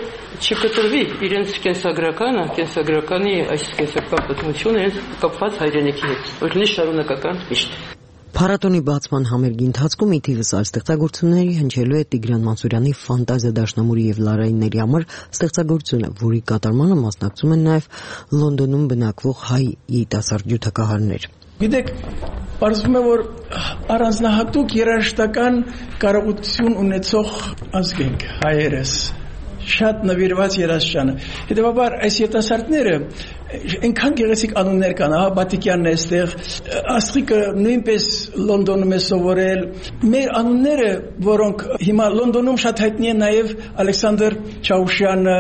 չկտրվի իրենց կենսագրականի այս կենսական պատմությունը իրենց կապված հայրենիքի հետ, որ լինի շարունակական միշտ։ Փառատոնի բացման համերգի ընթացքում ի թիվս այլ ստեղծագործությունների հնչելու է Տիգրան Մանսուրյանի Ֆանտազիա դաշնամուրի եւ Լարայինների համար ստեղծագործությունը, որի կատարմանը մասնակցում են նաեւ Լոնդոնում բնակվող հայ երիտասարդ ջութակահարներ։ Գիտեք, պարզվում է, որ առանձնահատուկ երաժշտական կարողություն ունեցող ազգ ենք հայերս, շատ նվիրված երաժշտությանը։ Հետևաբար այս երիտասարդները այնքան գեղեցիկ անուններ կան, Բատիկյանն է այստեղ, Աստղիկը նույնպես Լոնդոնում է սովորել։ Մեր անունները, որոնք հիմա Լոնդոնում շատ հայտնի են, նաև Ալեքսանդր Չաուշյանը,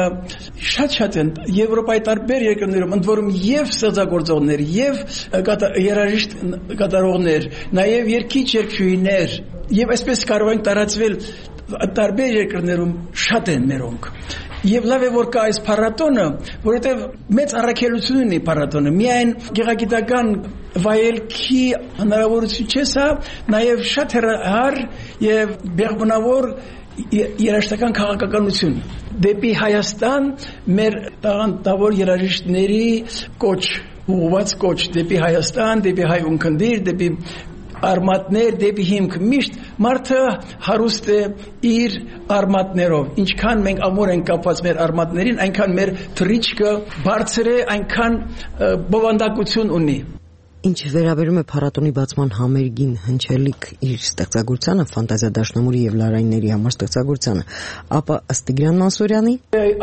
շատ են Եվրոպայի տարբեր երկրներում, ընդ որում եւ ստեղծագործողներ, եւ երաժիշտ կատարողներ, նաև երգիչ երգչուհիներ, եւ այսպես կարող են տարածվել տարբեր երկրներում շատ են մերոնք։ Եվ լավ է, որ կա այս փառատոնը, որովհետև մեծ առաքելություն ունի փառատոնը։ Միայն գեղագիտական վայելքի հնարավորություն չէ սա, նաև շատ հեռահար եւ բեղմնավոր երաժշտական քաղաքականություն։ Դեպի Հայաստան մեր տաղանդավոր երաժիշտների կոչ, ուղղված կոչ դեպի Հայաստան, դեպի հայ ունկնդիր, դեպի արմատներ, դեպի հիմք, միշտ մարդը հարուստ է իր արմատներով։ Ինչքան մենք ամուր ենք կապված մեր արմատներին, այնքան մեր թռիչքը բարձր է, այնքան բովանդակություն ունի։ Ինչ վերաբերում է փառատոնի բացման համերգին հնչելիք իր ստեղծագործությանը, Ֆանտազիա դաշնամուրի եւ Լարայինների համար ստեղծագործությանը, ապա ըստ Տիգրան Մանսուրյանի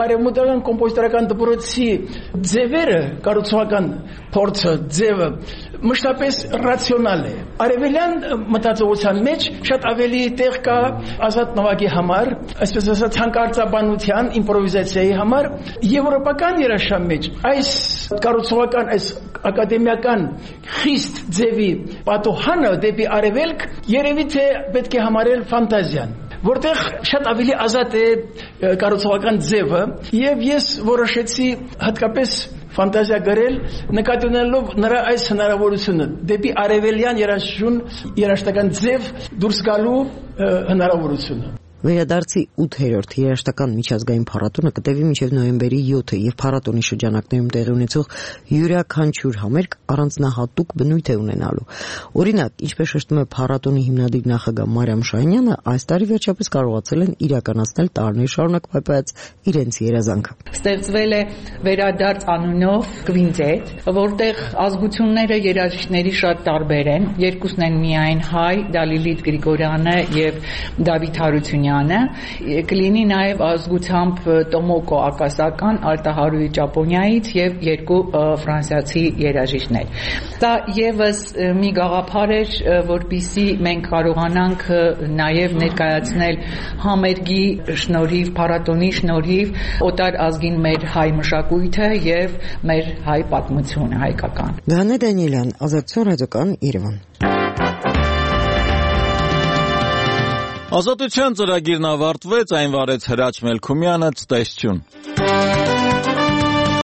արևմտական կոմպոզիտորական դպրոցի ձևերը, կառուցողական փորձը, ձևը մշտապես ռացիոնալ է։ Արևելյան մտածողության մեջ շատ ավելի տեղ կա ազատ նվագի համար, այսպես ասած հանկարծաբանության, իմպրովիզացիայի համար։ Եվրոպական երաշխիքի մեջ այս կառուցողական, այս ակադեմիական խիստ ձևի պատոհանը դեպի արևելք երևի թե պետք է համարել ֆանտազիան, որտեղ շատ ավելի ազատ է կառուցողական ձևը, եւ ես որոշեցի հատկապես ֆանտազիա գրել նկատի ունենալով նրա այս հնարավորությունը դեպի արևելյան երաժշտական ձև դուրս գալու հնարավորությունը։ Վերադարձի 8-րդ երաժշտական միջազգային փառատոնը կտևի մինչև նոյեմբերի 7-ը եւ փառատոնի շրջանակներում տեղի ունեցող յուրաքանչյուր համերգ առանձնահատուկ բնույթ է ունենալու։ Օրինակ, ինչպես շեշտում է փառատոնի հիմնադիր նախագահ Մարիամ Շահինյանը, այս տարի վերջապես կարողացել են իրականացնել տարիներ շարունակ պայպայած իրենց երազանքը։ Ստեղծվել է Վերադարձ անունով կվինտետ, որտեղ ազգությունները երաժիշտների շատ տարբեր են, երկուսն են միայն հայ, դա Լիլիթ Գրիգորյանը եւ Դավիթ Հարությունյանը, կլինի նաև ազգությամբ Տոմոկո Ակասական Արտահարուի Ճապոնիայից եւ երկու ֆրանսիացի երաժիշտներ։ Դա եւս մի գաղափար էր, որպեսզի մենք կարողանանք նաև ներկայացնել համերգի շնորհիվ, փառատոնի շնորհիվ օտար ազգին մեր հայ մշակույթը եւ մեր հայ պատմությունը հայկական։ Գանե Դանիելյան, Ազատություն ռադիոկան, Երևան։ Ազատության ծրագիրն ավարտվեց, այն վարեց Հրաչ Մելքումյանը, ցտեսություն։